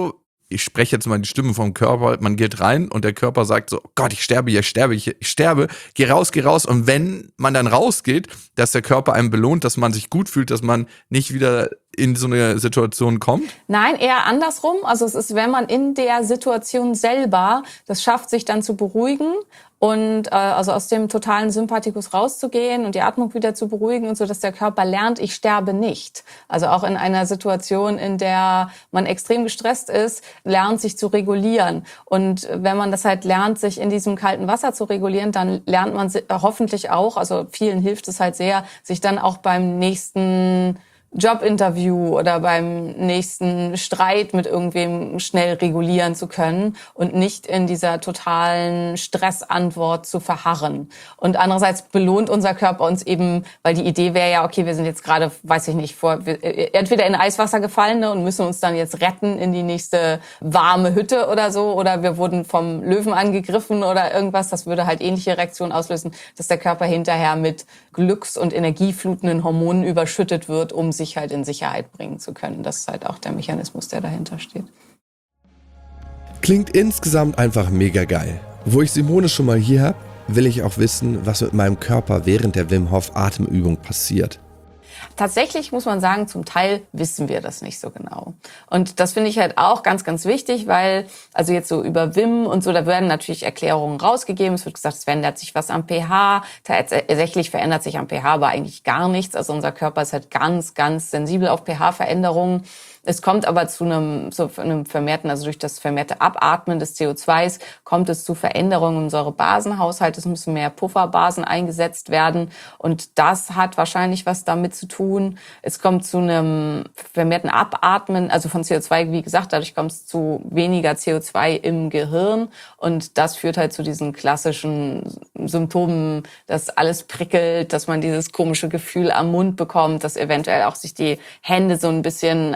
ich spreche jetzt mal die Stimme vom Körper, man geht rein und der Körper sagt so, oh Gott, ich sterbe, geh raus. Und wenn man dann rausgeht, dass der Körper einem belohnt, dass man sich gut fühlt, dass man nicht wieder in so eine Situation kommt? Nein, eher andersrum. Also es ist, wenn man in der Situation selber das schafft, sich dann zu beruhigen und also aus dem totalen Sympathikus rauszugehen und die Atmung wieder zu beruhigen und so, dass der Körper lernt, ich sterbe nicht. Also auch in einer Situation, in der man extrem gestresst ist, lernt sich zu regulieren. Und wenn man das halt lernt, sich in diesem kalten Wasser zu regulieren, dann lernt man hoffentlich auch, also vielen hilft es halt sehr, sich dann auch beim nächsten Jobinterview oder beim nächsten Streit mit irgendwem schnell regulieren zu können und nicht in dieser totalen Stressantwort zu verharren. Und andererseits belohnt unser Körper uns eben, weil die Idee wäre ja, okay, wir sind jetzt gerade, weiß ich nicht, entweder in Eiswasser gefallen und müssen uns dann jetzt retten in die nächste warme Hütte oder so, oder wir wurden vom Löwen angegriffen oder irgendwas. Das würde halt ähnliche Reaktionen auslösen, dass der Körper hinterher mit glücks- und energieflutenden Hormonen überschüttet wird, um sich halt in Sicherheit bringen zu können. Das ist halt auch der Mechanismus, der dahinter steht. Klingt insgesamt einfach mega geil. Wo ich Simone schon mal hier habe, will ich auch wissen, was mit meinem Körper während der Wim Hof Atemübung passiert. Tatsächlich muss man sagen, zum Teil wissen wir das nicht so genau. Und das finde ich halt auch ganz, ganz wichtig, weil, also jetzt so über Wim und so, da werden natürlich Erklärungen rausgegeben. Es wird gesagt, es verändert sich was am pH. Tatsächlich verändert sich am pH aber eigentlich gar nichts. Also unser Körper ist halt ganz, ganz sensibel auf pH-Veränderungen. Es kommt aber zu einem vermehrten, also durch das vermehrte Abatmen des CO2s, kommt es zu Veränderungen im Säurebasenhaushalt. Es müssen mehr Pufferbasen eingesetzt werden. Und das hat wahrscheinlich was damit zu tun. Es kommt zu einem vermehrten Abatmen, also von CO2, wie gesagt, dadurch kommt es zu weniger CO2 im Gehirn. Und das führt halt zu diesen klassischen Symptomen, dass alles prickelt, dass man dieses komische Gefühl am Mund bekommt, dass eventuell auch sich die Hände so ein bisschen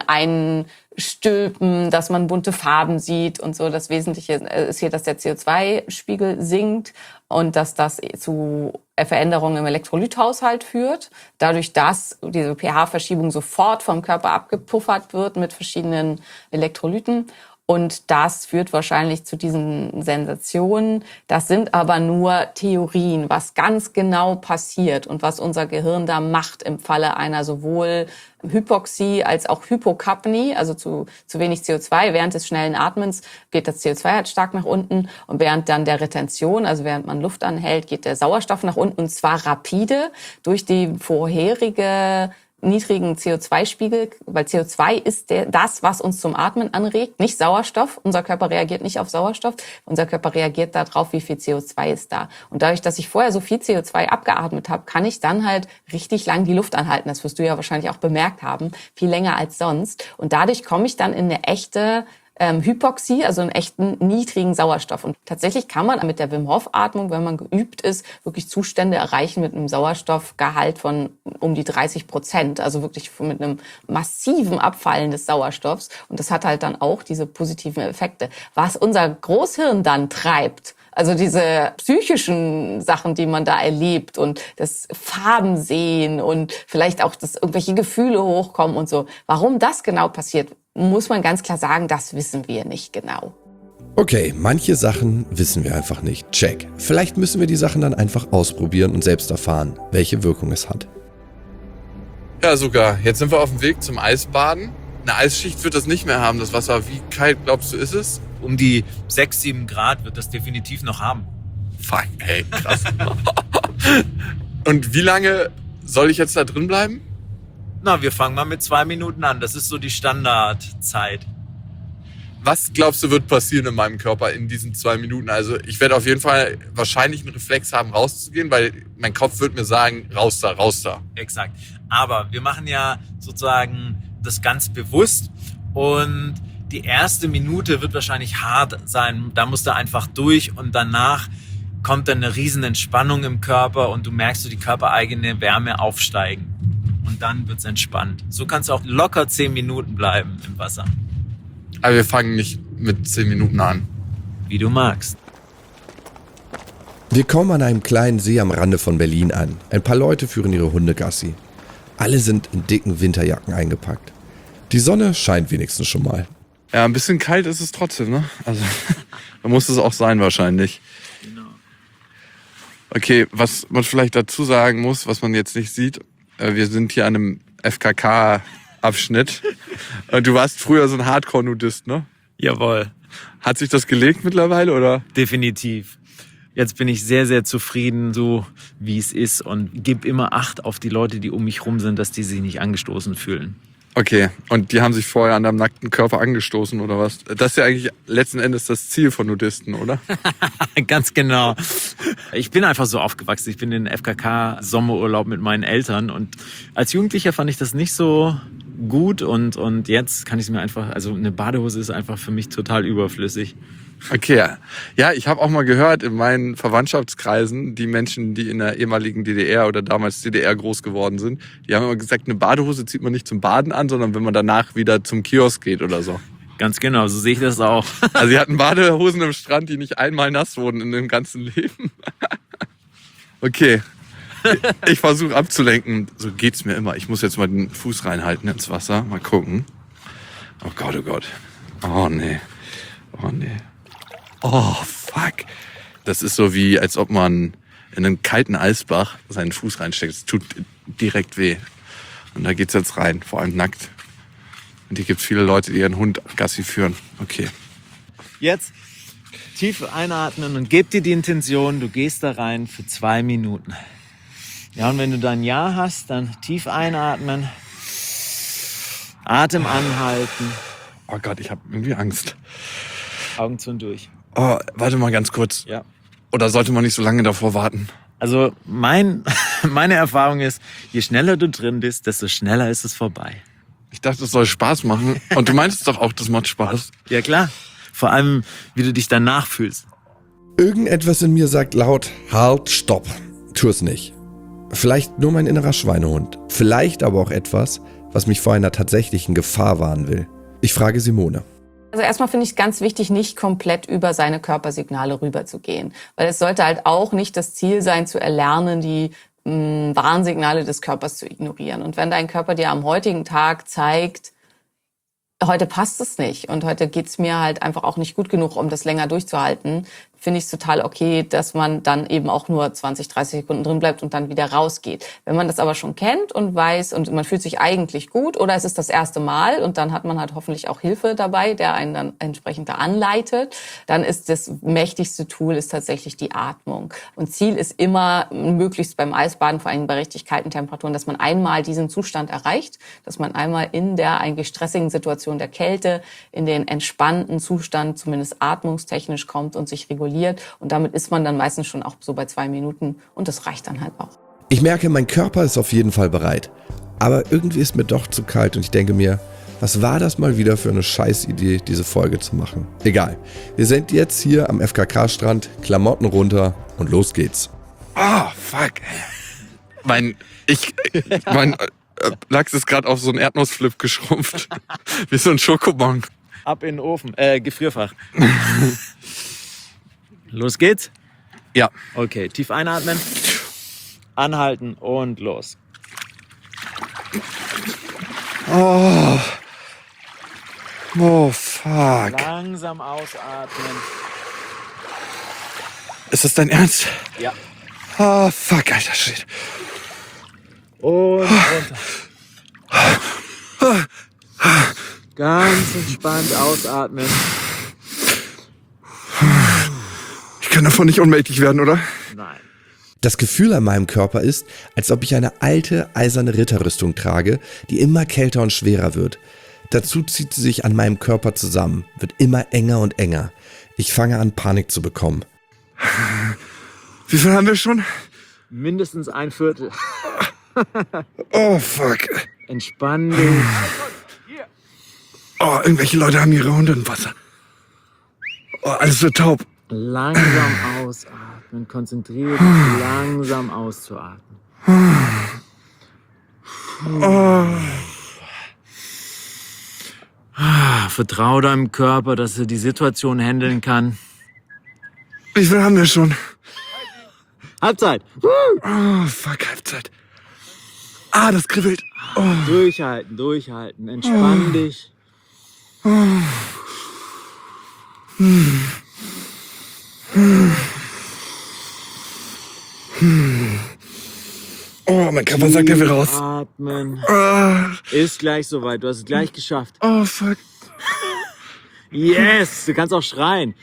einstülpen, dass man bunte Farben sieht und so. Das Wesentliche ist hier, dass der CO2-Spiegel sinkt und dass das zu Veränderungen im Elektrolythaushalt führt. Dadurch, dass diese pH-Verschiebung sofort vom Körper abgepuffert wird mit verschiedenen Elektrolyten. Und das führt wahrscheinlich zu diesen Sensationen. Das sind aber nur Theorien, was ganz genau passiert und was unser Gehirn da macht im Falle einer sowohl Hypoxie als auch Hypokapnie, also zu wenig CO2. Während des schnellen Atmens geht das CO2 halt stark nach unten und während dann der Retention, also während man Luft anhält, geht der Sauerstoff nach unten und zwar rapide durch die vorherige niedrigen CO2-Spiegel, weil CO2 ist das, was uns zum Atmen anregt, nicht Sauerstoff. Unser Körper reagiert nicht auf Sauerstoff. Unser Körper reagiert darauf, wie viel CO2 ist da. Und dadurch, dass ich vorher so viel CO2 abgeatmet habe, kann ich dann halt richtig lang die Luft anhalten. Das wirst du ja wahrscheinlich auch bemerkt haben. Viel länger als sonst. Und dadurch komme ich dann in eine echte Hypoxie, also einen echten niedrigen Sauerstoff. Und tatsächlich kann man mit der Wim Hof Atmung, wenn man geübt ist, wirklich Zustände erreichen mit einem Sauerstoffgehalt von um die 30%. Also wirklich mit einem massiven Abfallen des Sauerstoffs. Und das hat halt dann auch diese positiven Effekte. Was unser Großhirn dann treibt, also diese psychischen Sachen, die man da erlebt und das Farben sehen und vielleicht auch, dass irgendwelche Gefühle hochkommen und so. Warum das genau passiert, muss man ganz klar sagen, das wissen wir nicht genau. Okay, manche Sachen wissen wir einfach nicht. Check. Vielleicht müssen wir die Sachen dann einfach ausprobieren und selbst erfahren, welche Wirkung es hat. Ja, sogar. Jetzt sind wir auf dem Weg zum Eisbaden. Eine Eisschicht wird das nicht mehr haben, das Wasser. Wie kalt, glaubst du, ist es? Um die 6, 7 Grad wird das definitiv noch haben. Fuck, ey, krass. Und wie lange soll ich jetzt da drin bleiben? Na, wir fangen mal mit 2 Minuten an. Das ist so die Standardzeit. Was glaubst du, wird passieren in meinem Körper in diesen 2 Minuten? Also ich werde auf jeden Fall wahrscheinlich einen Reflex haben, rauszugehen, weil mein Kopf wird mir sagen, raus da, raus da. Exakt. Aber wir machen ja sozusagen das ganz bewusst und die erste Minute wird wahrscheinlich hart sein. Da musst du einfach durch und danach kommt dann eine riesen Entspannung im Körper und du merkst so die körpereigene Wärme aufsteigen. Und dann wird's entspannt. So kannst du auch locker 10 Minuten bleiben im Wasser. Aber wir fangen nicht mit 10 Minuten an. Wie du magst. Wir kommen an einem kleinen See am Rande von Berlin an. Ein paar Leute führen ihre Hunde Gassi. Alle sind in dicken Winterjacken eingepackt. Die Sonne scheint wenigstens schon mal. Ja, ein bisschen kalt ist es trotzdem, ne? Also, da muss es auch sein wahrscheinlich. Genau. Okay, was man vielleicht dazu sagen muss, was man jetzt nicht sieht, wir sind hier an einem FKK-Abschnitt. Du warst früher so ein Hardcore-Nudist, ne? Jawohl. Hat sich das gelegt mittlerweile, oder? Definitiv. Jetzt bin ich sehr, sehr zufrieden, so wie es ist und gebe immer Acht auf die Leute, die um mich rum sind, dass die sich nicht angestoßen fühlen. Okay, und die haben sich vorher an deinem nackten Körper angestoßen, oder was? Das ist ja eigentlich letzten Endes das Ziel von Nudisten, oder? Ganz genau. Ich bin einfach so aufgewachsen. Ich bin in den FKK-Sommerurlaub mit meinen Eltern und als Jugendlicher fand ich das nicht so gut und jetzt kann ich es mir einfach, also eine Badehose ist einfach für mich total überflüssig. Okay, ja, ich habe auch mal gehört in meinen Verwandtschaftskreisen, die Menschen, die in der ehemaligen DDR oder damals DDR groß geworden sind, die haben immer gesagt, eine Badehose zieht man nicht zum Baden an, sondern wenn man danach wieder zum Kiosk geht oder so. Ganz genau, so sehe ich das auch. Also sie hatten Badehosen am Strand, die nicht einmal nass wurden in dem ganzen Leben. Okay, ich versuche abzulenken. So geht's mir immer. Ich muss jetzt mal den Fuß reinhalten ins Wasser, mal gucken. Oh Gott, oh Gott. Oh nee, oh nee. Oh, fuck. Das ist so wie, als ob man in einen kalten Eisbach seinen Fuß reinsteckt. Es tut direkt weh. Und da geht's jetzt rein, vor allem nackt. Und hier gibt's viele Leute, die ihren Hund Gassi führen. Okay. Jetzt tief einatmen und gib dir die Intention, du gehst da rein für 2 Minuten. Ja, und wenn du dein Ja hast, dann tief einatmen, Atem anhalten, Oh Gott, ich habe irgendwie Angst. Augen zu und durch. Oh, warte mal ganz kurz. Ja. Oder sollte man nicht so lange davor warten? Also meine Erfahrung ist, je schneller du drin bist, desto schneller ist es vorbei. Ich dachte, es soll Spaß machen. Und du meintest doch auch, das macht Spaß. Ja klar, vor allem, wie du dich danach fühlst. Irgendetwas in mir sagt laut, halt, stopp. Tu es nicht. Vielleicht nur mein innerer Schweinehund. Vielleicht aber auch etwas, was mich vor einer tatsächlichen Gefahr warnen will. Ich frage Simone. Also erstmal finde ich es ganz wichtig, nicht komplett über seine Körpersignale rüberzugehen. Weil es sollte halt auch nicht das Ziel sein, zu erlernen, die Warnsignale des Körpers zu ignorieren. Und wenn dein Körper dir am heutigen Tag zeigt, heute passt es nicht und heute geht's mir halt einfach auch nicht gut genug, um das länger durchzuhalten, finde ich es total okay, dass man dann eben auch nur 20, 30 Sekunden drin bleibt und dann wieder rausgeht. Wenn man das aber schon kennt und weiß und man fühlt sich eigentlich gut oder es ist das erste Mal und dann hat man halt hoffentlich auch Hilfe dabei, der einen dann entsprechend da anleitet, dann ist das mächtigste Tool ist tatsächlich die Atmung. Und Ziel ist immer, möglichst beim Eisbaden, vor allem bei richtig kalten Temperaturen, dass man einmal diesen Zustand erreicht, dass man einmal in der eigentlich stressigen Situation der Kälte in den entspannten Zustand, zumindest atmungstechnisch kommt und sich reguliert. Und damit ist man dann meistens schon auch so bei 2 Minuten und das reicht dann halt auch. Ich merke, mein Körper ist auf jeden Fall bereit. Aber irgendwie ist mir doch zu kalt und ich denke mir, was war das mal wieder für eine Scheißidee, diese Folge zu machen? Egal. Wir sind jetzt hier am FKK-Strand, Klamotten runter und los geht's. Oh, fuck. Mein Lachs ist gerade auf so einen Erdnussflip geschrumpft. Wie so ein Schokobon. Ab in den Ofen, Gefrierfach. Los geht's? Ja. Okay, tief einatmen, anhalten und los. Oh, fuck. Langsam ausatmen. Ist das dein Ernst? Ja. Oh, fuck, alter Shit. Und runter. Ganz entspannt ausatmen. Ich kann davon nicht ohnmächtig werden, oder? Nein. Das Gefühl an meinem Körper ist, als ob ich eine alte, eiserne Ritterrüstung trage, die immer kälter und schwerer wird. Dazu zieht sie sich an meinem Körper zusammen, wird immer enger und enger. Ich fange an, Panik zu bekommen. Wie viel haben wir schon? Mindestens 1/4. Oh, fuck. Entspann dich. Oh, irgendwelche Leute haben ihre Hunde im Wasser. Oh, alles so taub. Langsam ausatmen. Konzentriere dich, langsam auszuatmen. Vertraue deinem Körper, dass er die Situation handeln kann. Wie viel haben wir schon? Halbzeit. Oh, fuck, Halbzeit. Ah, das kribbelt. Oh. Durchhalten, durchhalten. Entspann dich. Oh, mein Körper sagt, er will raus. Atmen. Ist gleich soweit. Du hast es gleich geschafft. Oh, fuck. Yes! Du kannst auch schreien.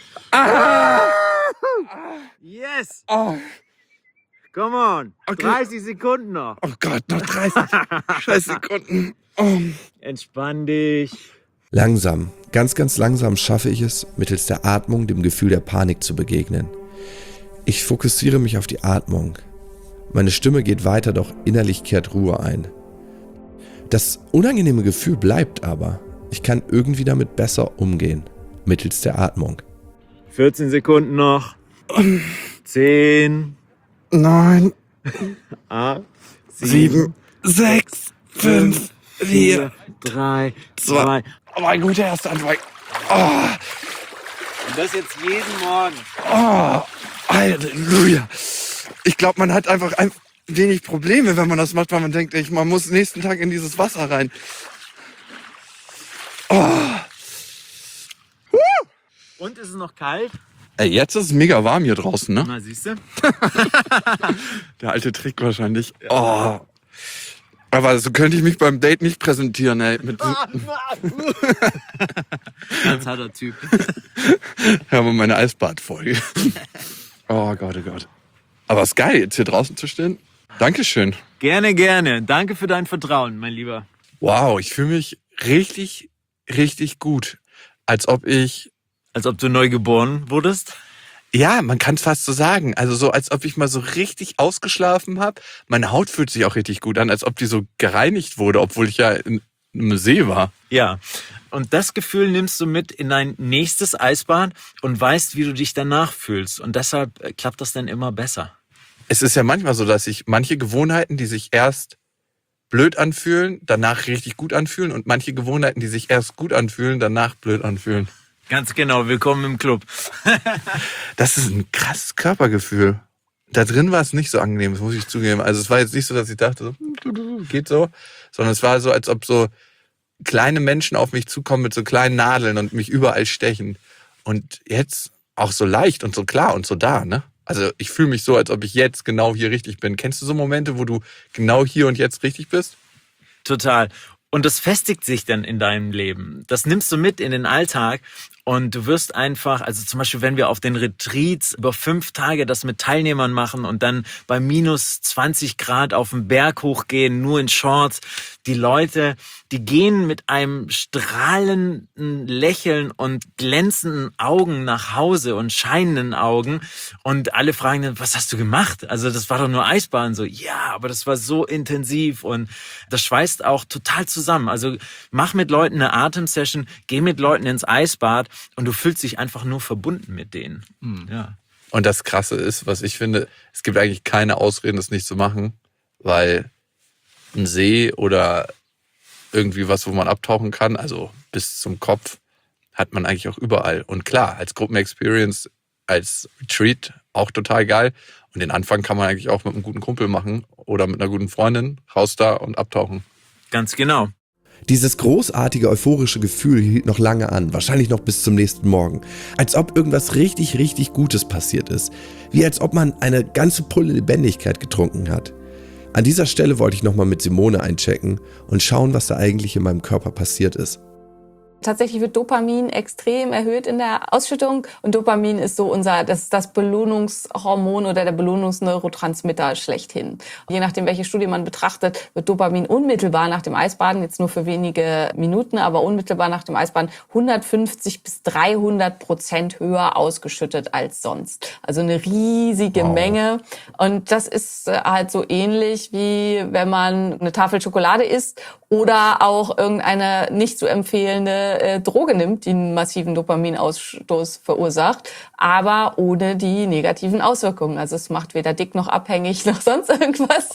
Yes! Come on. Okay. 30 Sekunden noch. Oh Gott, noch 30 scheiß Sekunden. Oh. Entspann dich. Langsam, ganz, ganz langsam schaffe ich es, mittels der Atmung dem Gefühl der Panik zu begegnen. Ich fokussiere mich auf die Atmung. Meine Stimme geht weiter, doch innerlich kehrt Ruhe ein. Das unangenehme Gefühl bleibt aber. Ich kann irgendwie damit besser umgehen, mittels der Atmung. 14 Sekunden noch. 10, 9, 8, 7, 6, 5, 4, 3, 2. 2. Oh, ein guter erster Anfang. Oh, Und das jetzt jeden Morgen. oh, Halleluja. Ich glaube, man hat einfach wenig Probleme, wenn man das macht, weil man denkt, man muss nächsten Tag in dieses Wasser rein. Oh. Und ist es noch kalt? Ey, jetzt ist es mega warm hier draußen, ne? Na, siehst du? Der alte Trick wahrscheinlich. Oh. Aber so könnte ich mich beim Date nicht präsentieren, ey. Ganz harter Typ. Hör mal meine Eisbadfolge. Oh Gott, oh Gott. Aber es ist geil, jetzt hier draußen zu stehen. Dankeschön. Gerne, gerne. Danke für dein Vertrauen, mein Lieber. Wow, ich fühle mich richtig, richtig gut. Als ob du neu geboren wurdest? ja, man kann es fast so sagen. Also so, als ob ich mal so richtig ausgeschlafen habe. Meine Haut fühlt sich auch richtig gut an, als ob die so gereinigt wurde, obwohl ich ja in einem See war. Ja. Und das Gefühl nimmst du mit in dein nächstes Eisbad und weißt, wie du dich danach fühlst. Und deshalb klappt das dann immer besser. Es ist ja manchmal so, dass sich manche Gewohnheiten, die sich erst blöd anfühlen, danach richtig gut anfühlen und manche Gewohnheiten, die sich erst gut anfühlen, danach blöd anfühlen. Ganz genau, willkommen im Club. Das ist ein krasses Körpergefühl. Da drin war es nicht so angenehm, das muss ich zugeben. Also es war jetzt nicht so, dass ich dachte, so, geht so, sondern es war so, als ob so kleine Menschen auf mich zukommen mit so kleinen Nadeln und mich überall stechen. Und jetzt auch so leicht und so klar und so da, ne? Also ich fühle mich so, als ob ich jetzt genau hier richtig bin. Kennst du so Momente, wo du genau hier und jetzt richtig bist? Total. Und das festigt sich dann in deinem Leben. Das nimmst du mit in den Alltag und du wirst einfach, also zum Beispiel, wenn wir auf den Retreats über 5 Tage das mit Teilnehmern machen und dann bei minus 20 Grad auf den Berg hochgehen, nur in Shorts, die Leute, die gehen mit einem strahlenden Lächeln und glänzenden Augen nach Hause und scheinenden Augen und alle fragen dann, was hast du gemacht? Also das war doch nur Eisbaden. So, ja, aber das war so intensiv und das schweißt auch total zusammen. Also mach mit Leuten eine Atemsession, geh mit Leuten ins Eisbad und du fühlst dich einfach nur verbunden mit denen. Ja. Und das Krasse ist, was ich finde, es gibt eigentlich keine Ausreden, das nicht zu machen, weil ein See oder irgendwie was, wo man abtauchen kann, also bis zum Kopf, hat man eigentlich auch überall. Und klar, als Gruppenexperience, als Retreat auch total geil. Und den Anfang kann man eigentlich auch mit einem guten Kumpel machen oder mit einer guten Freundin, raus da und abtauchen. Ganz genau. Dieses großartige, euphorische Gefühl hielt noch lange an, wahrscheinlich noch bis zum nächsten Morgen. Als ob irgendwas richtig, richtig Gutes passiert ist. Wie als ob man eine ganze Pulle Lebendigkeit getrunken hat. An dieser Stelle wollte ich nochmal mit Simone einchecken und schauen, was da eigentlich in meinem Körper passiert ist. Tatsächlich wird Dopamin extrem erhöht in der Ausschüttung und Dopamin ist so das Belohnungshormon oder der Belohnungsneurotransmitter schlechthin. Je nachdem, welche Studie man betrachtet, wird Dopamin unmittelbar nach dem Eisbaden, jetzt nur für wenige Minuten, aber unmittelbar nach dem Eisbaden 150 bis 300% höher ausgeschüttet als sonst. Also eine riesige Menge und das ist halt so ähnlich wie wenn man eine Tafel Schokolade isst oder auch irgendeine nicht zu empfehlende Droge nimmt, die einen massiven Dopaminausstoß verursacht, aber ohne die negativen Auswirkungen. Also es macht weder dick noch abhängig noch sonst irgendwas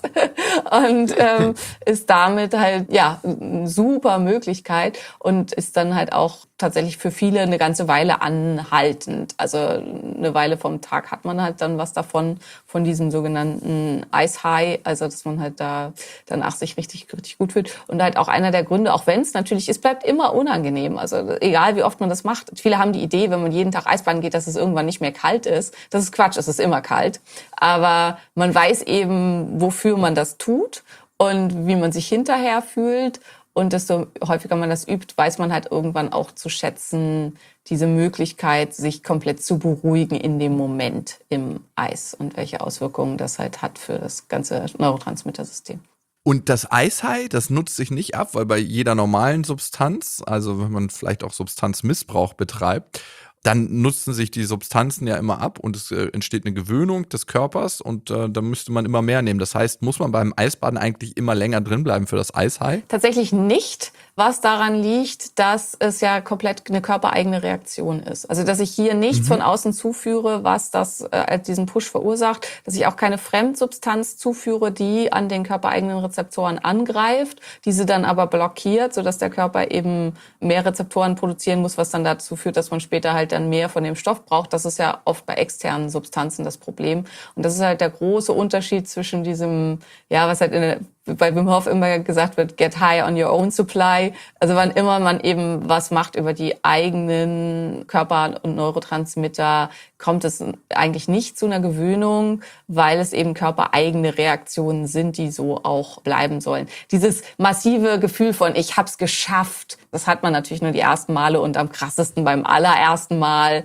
und ist damit halt ja eine super Möglichkeit und ist dann halt auch tatsächlich für viele eine ganze Weile anhaltend. Also eine Weile vom Tag hat man halt dann was davon, von diesem sogenannten Ice High, also dass man halt da danach sich richtig gut fühlt. Und halt auch einer der Gründe, auch wenn es natürlich ist, bleibt immer unangenehm. Also egal wie oft man das macht. Viele haben die Idee, wenn man jeden Tag Eisbaden geht, dass es irgendwann nicht mehr kalt ist. Das ist Quatsch, es ist immer kalt. Aber man weiß eben, wofür man das tut und wie man sich hinterher fühlt. Und desto häufiger man das übt, weiß man halt irgendwann auch zu schätzen, diese Möglichkeit, sich komplett zu beruhigen in dem Moment im Eis und welche Auswirkungen das halt hat für das ganze Neurotransmittersystem. Und das Ice High, das nutzt sich nicht ab, weil bei jeder normalen Substanz, also wenn man vielleicht auch Substanzmissbrauch betreibt, dann nutzen sich die Substanzen ja immer ab und es entsteht eine Gewöhnung des Körpers und da müsste man immer mehr nehmen. Das heißt, muss man beim Eisbaden eigentlich immer länger drin bleiben für das Ice High? Tatsächlich nicht, was daran liegt, dass es ja komplett eine körpereigene Reaktion ist. Also dass ich hier nichts von außen zuführe, was das diesen Push verursacht, dass ich auch keine Fremdsubstanz zuführe, die an den körpereigenen Rezeptoren angreift, diese dann aber blockiert, sodass der Körper eben mehr Rezeptoren produzieren muss, was dann dazu führt, dass man später halt dann mehr von dem Stoff braucht. Das ist ja oft bei externen Substanzen das Problem. Und das ist halt der große Unterschied zwischen diesem, ja, was halt bei Wim Hof immer gesagt wird, get high on your own supply. Also wann immer man eben was macht über die eigenen Körper- und Neurotransmitter, kommt es eigentlich nicht zu einer Gewöhnung, weil es eben körpereigene Reaktionen sind, die so auch bleiben sollen. Dieses massive Gefühl von, ich hab's geschafft, das hat man natürlich nur die ersten Male und am krassesten beim allerersten Mal.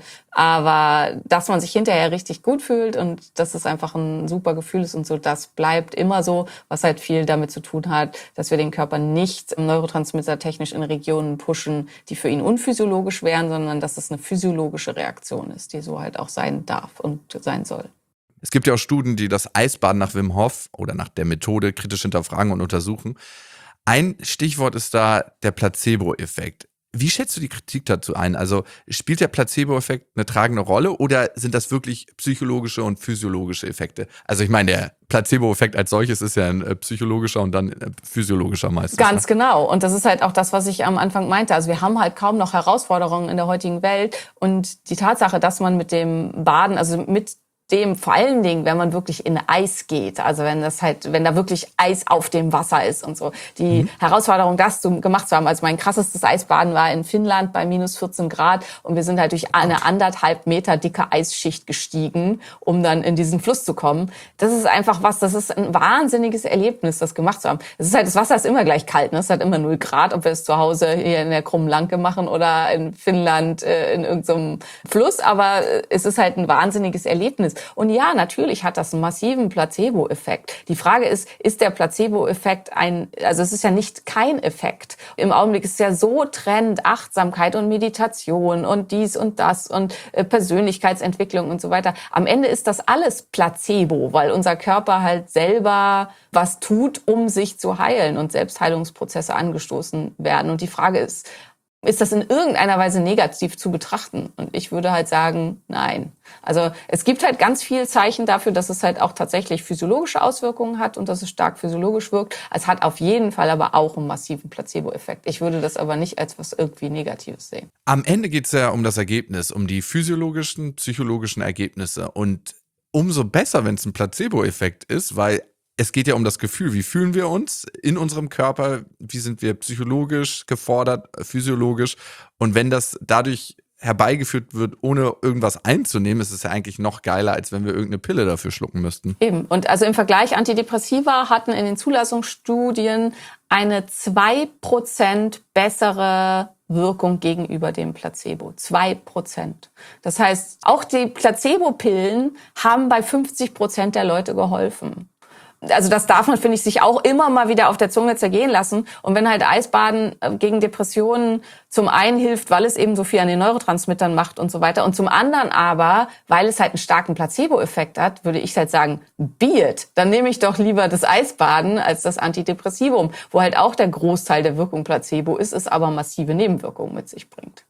Aber dass man sich hinterher richtig gut fühlt und dass es einfach ein super Gefühl ist und so, das bleibt immer so, was halt viel damit zu tun hat, dass wir den Körper nicht neurotransmittertechnisch in Regionen pushen, die für ihn unphysiologisch wären, sondern dass es eine physiologische Reaktion ist, die so halt auch sein darf und sein soll. Es gibt ja auch Studien, die das Eisbaden nach Wim Hof oder nach der Methode kritisch hinterfragen und untersuchen. Ein Stichwort ist da der Placebo-Effekt. Wie schätzt du die Kritik dazu ein? Also spielt der Placebo-Effekt eine tragende Rolle oder sind das wirklich psychologische und physiologische Effekte? Also ich meine, der Placebo-Effekt als solches ist ja ein psychologischer und dann physiologischer meistens. Ganz genau. Und das ist halt auch das, was ich am Anfang meinte. Also wir haben halt kaum noch Herausforderungen in der heutigen Welt. Und die Tatsache, dass man mit dem Baden, also mit dem vor allen Dingen, wenn man wirklich in Eis geht, also wenn da wirklich Eis auf dem Wasser ist und so, die Herausforderung, das gemacht zu haben. Also mein krassestes Eisbaden war in Finnland bei minus 14 Grad und wir sind halt durch eine 1,5 Meter dicke Eisschicht gestiegen, um dann in diesen Fluss zu kommen. Das ist einfach das ist ein wahnsinniges Erlebnis, das gemacht zu haben. Das Wasser ist immer gleich kalt, ne? Es hat immer 0 Grad, ob wir es zu Hause hier in der krummen Lanke machen oder in Finnland in irgendeinem Fluss, aber es ist halt ein wahnsinniges Erlebnis. Und ja, natürlich hat das einen massiven Placebo-Effekt. Die Frage ist der Placebo-Effekt also es ist ja nicht kein Effekt. Im Augenblick ist es ja so Trend, Achtsamkeit und Meditation und dies und das und Persönlichkeitsentwicklung und so weiter. Am Ende ist das alles Placebo, weil unser Körper halt selber was tut, um sich zu heilen und Selbstheilungsprozesse angestoßen werden. Und die Frage ist das in irgendeiner Weise negativ zu betrachten? Und ich würde halt sagen, nein. Also es gibt halt ganz viel Zeichen dafür, dass es halt auch tatsächlich physiologische Auswirkungen hat und dass es stark physiologisch wirkt. Es hat auf jeden Fall aber auch einen massiven Placebo-Effekt. Ich würde das aber nicht als was irgendwie Negatives sehen. Am Ende geht es ja um das Ergebnis, um die physiologischen, psychologischen Ergebnisse. Und umso besser, wenn es ein Placebo-Effekt ist, weil es geht ja um das Gefühl, wie fühlen wir uns in unserem Körper, wie sind wir psychologisch gefordert, physiologisch. Und wenn das dadurch herbeigeführt wird, ohne irgendwas einzunehmen, ist es ja eigentlich noch geiler, als wenn wir irgendeine Pille dafür schlucken müssten. Eben. Und also im Vergleich, Antidepressiva hatten in den Zulassungsstudien eine 2% bessere Wirkung gegenüber dem Placebo. 2%. Das heißt, auch die Placebo-Pillen haben bei 50% der Leute geholfen. Also das darf man, finde ich, sich auch immer mal wieder auf der Zunge zergehen lassen. Und wenn halt Eisbaden gegen Depressionen zum einen hilft, weil es eben so viel an den Neurotransmittern macht und so weiter, und zum anderen aber, weil es halt einen starken Placebo-Effekt hat, würde ich halt sagen, be it. Dann nehme ich doch lieber das Eisbaden als das Antidepressivum, wo halt auch der Großteil der Wirkung Placebo ist, es aber massive Nebenwirkungen mit sich bringt.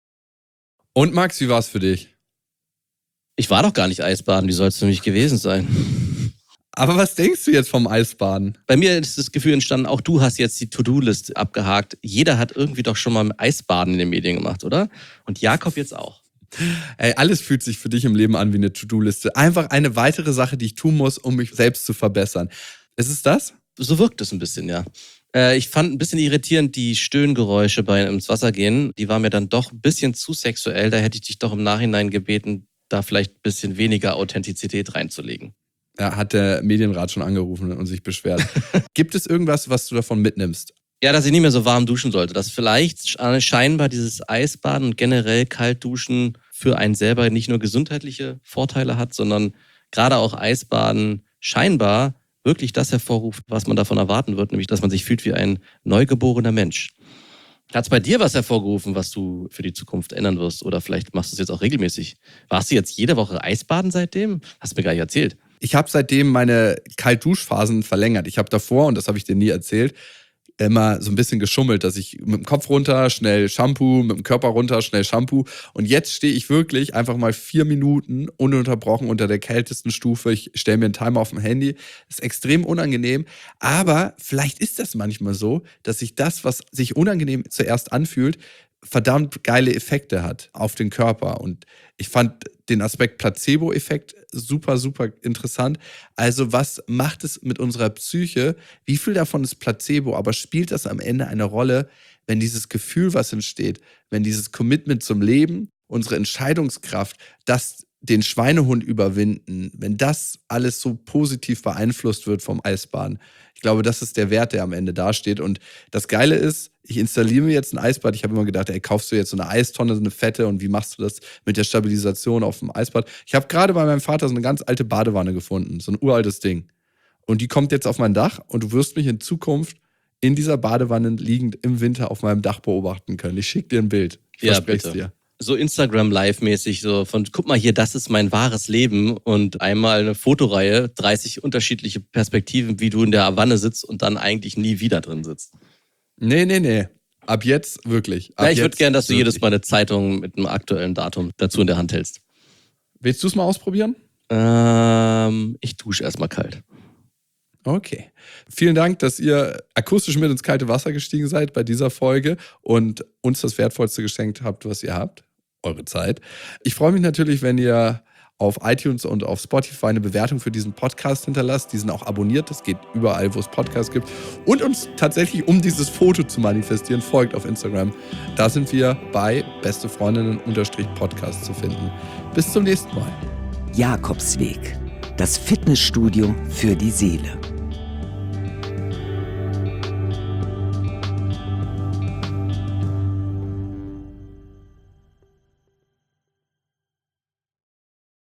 Und Max, wie war es für dich? Ich war doch gar nicht Eisbaden, wie soll es für mich gewesen sein? Aber was denkst du jetzt vom Eisbaden? Bei mir ist das Gefühl entstanden, auch du hast jetzt die To-Do-List abgehakt. Jeder hat irgendwie doch schon mal Eisbaden in den Medien gemacht, oder? Und Jakob jetzt auch. Ey, alles fühlt sich für dich im Leben an wie eine To-Do-Liste. Einfach eine weitere Sache, die ich tun muss, um mich selbst zu verbessern. Ist es das? So wirkt es ein bisschen, ja. Ich fand ein bisschen irritierend die Stöhngeräusche beim ins Wasser gehen. Die waren mir dann doch ein bisschen zu sexuell. Da hätte ich dich doch im Nachhinein gebeten, da vielleicht ein bisschen weniger Authentizität reinzulegen. Ja, hat der Medienrat schon angerufen und sich beschwert. Gibt es irgendwas, was du davon mitnimmst? Ja, dass ich nicht mehr so warm duschen sollte. Dass vielleicht scheinbar dieses Eisbaden und generell Kaltduschen für einen selber nicht nur gesundheitliche Vorteile hat, sondern gerade auch Eisbaden scheinbar wirklich das hervorruft, was man davon erwarten wird, nämlich dass man sich fühlt wie ein neugeborener Mensch. Hat es bei dir was hervorgerufen, was du für die Zukunft ändern wirst? Oder vielleicht machst du es jetzt auch regelmäßig? Warst du jetzt jede Woche Eisbaden seitdem? Hast du mir gar nicht erzählt. Ich habe seitdem meine Kaltduschphasen verlängert. Ich habe davor, und das habe ich dir nie erzählt, immer so ein bisschen geschummelt, dass ich mit dem Kopf runter, schnell Shampoo, mit dem Körper runter, schnell Shampoo. Und jetzt stehe ich wirklich einfach mal 4 Minuten ununterbrochen unter der kältesten Stufe. Ich stelle mir einen Timer auf dem Handy. Ist extrem unangenehm. Aber vielleicht ist das manchmal so, dass sich das, was sich unangenehm zuerst anfühlt, verdammt geile Effekte hat auf den Körper. Und ich fand den Aspekt Placebo-Effekt super, super interessant. Also was macht es mit unserer Psyche? Wie viel davon ist Placebo? Aber spielt das am Ende eine Rolle, wenn dieses Gefühl, was entsteht, wenn dieses Commitment zum Leben, unsere Entscheidungskraft, den Schweinehund überwinden, wenn das alles so positiv beeinflusst wird vom Eisbaden? Ich glaube, das ist der Wert, der am Ende dasteht. Und das Geile ist, ich installiere mir jetzt ein Eisbad. Ich habe immer gedacht, ey, kaufst du jetzt so eine Eistonne, so eine fette, und wie machst du das mit der Stabilisation auf dem Eisbad? Ich habe gerade bei meinem Vater so eine ganz alte Badewanne gefunden, so ein uraltes Ding. Und die kommt jetzt auf mein Dach und du wirst mich in Zukunft in dieser Badewanne liegend im Winter auf meinem Dach beobachten können. Ich schicke dir ein Bild. Ich verspreche es dir. So Instagram-Live-mäßig, so von, guck mal hier, das ist mein wahres Leben, und einmal eine Fotoreihe, 30 unterschiedliche Perspektiven, wie du in der Wanne sitzt und dann eigentlich nie wieder drin sitzt. Nee. Ab jetzt wirklich. Ja, ich würde gerne, dass du jedes Mal eine Zeitung mit einem aktuellen Datum dazu in der Hand hältst. Willst du es mal ausprobieren? Ich dusche erstmal kalt. Okay. Vielen Dank, dass ihr akustisch mit ins kalte Wasser gestiegen seid bei dieser Folge und uns das Wertvollste geschenkt habt, was ihr habt. Eure Zeit. Ich freue mich natürlich, wenn ihr auf iTunes und auf Spotify eine Bewertung für diesen Podcast hinterlasst. Die sind auch abonniert. Das geht überall, wo es Podcasts gibt. Und uns tatsächlich, um dieses Foto zu manifestieren, folgt auf Instagram. Da sind wir bei bestefreundinnen_podcast zu finden. Bis zum nächsten Mal. Jakobsweg. Das Fitnessstudio für die Seele.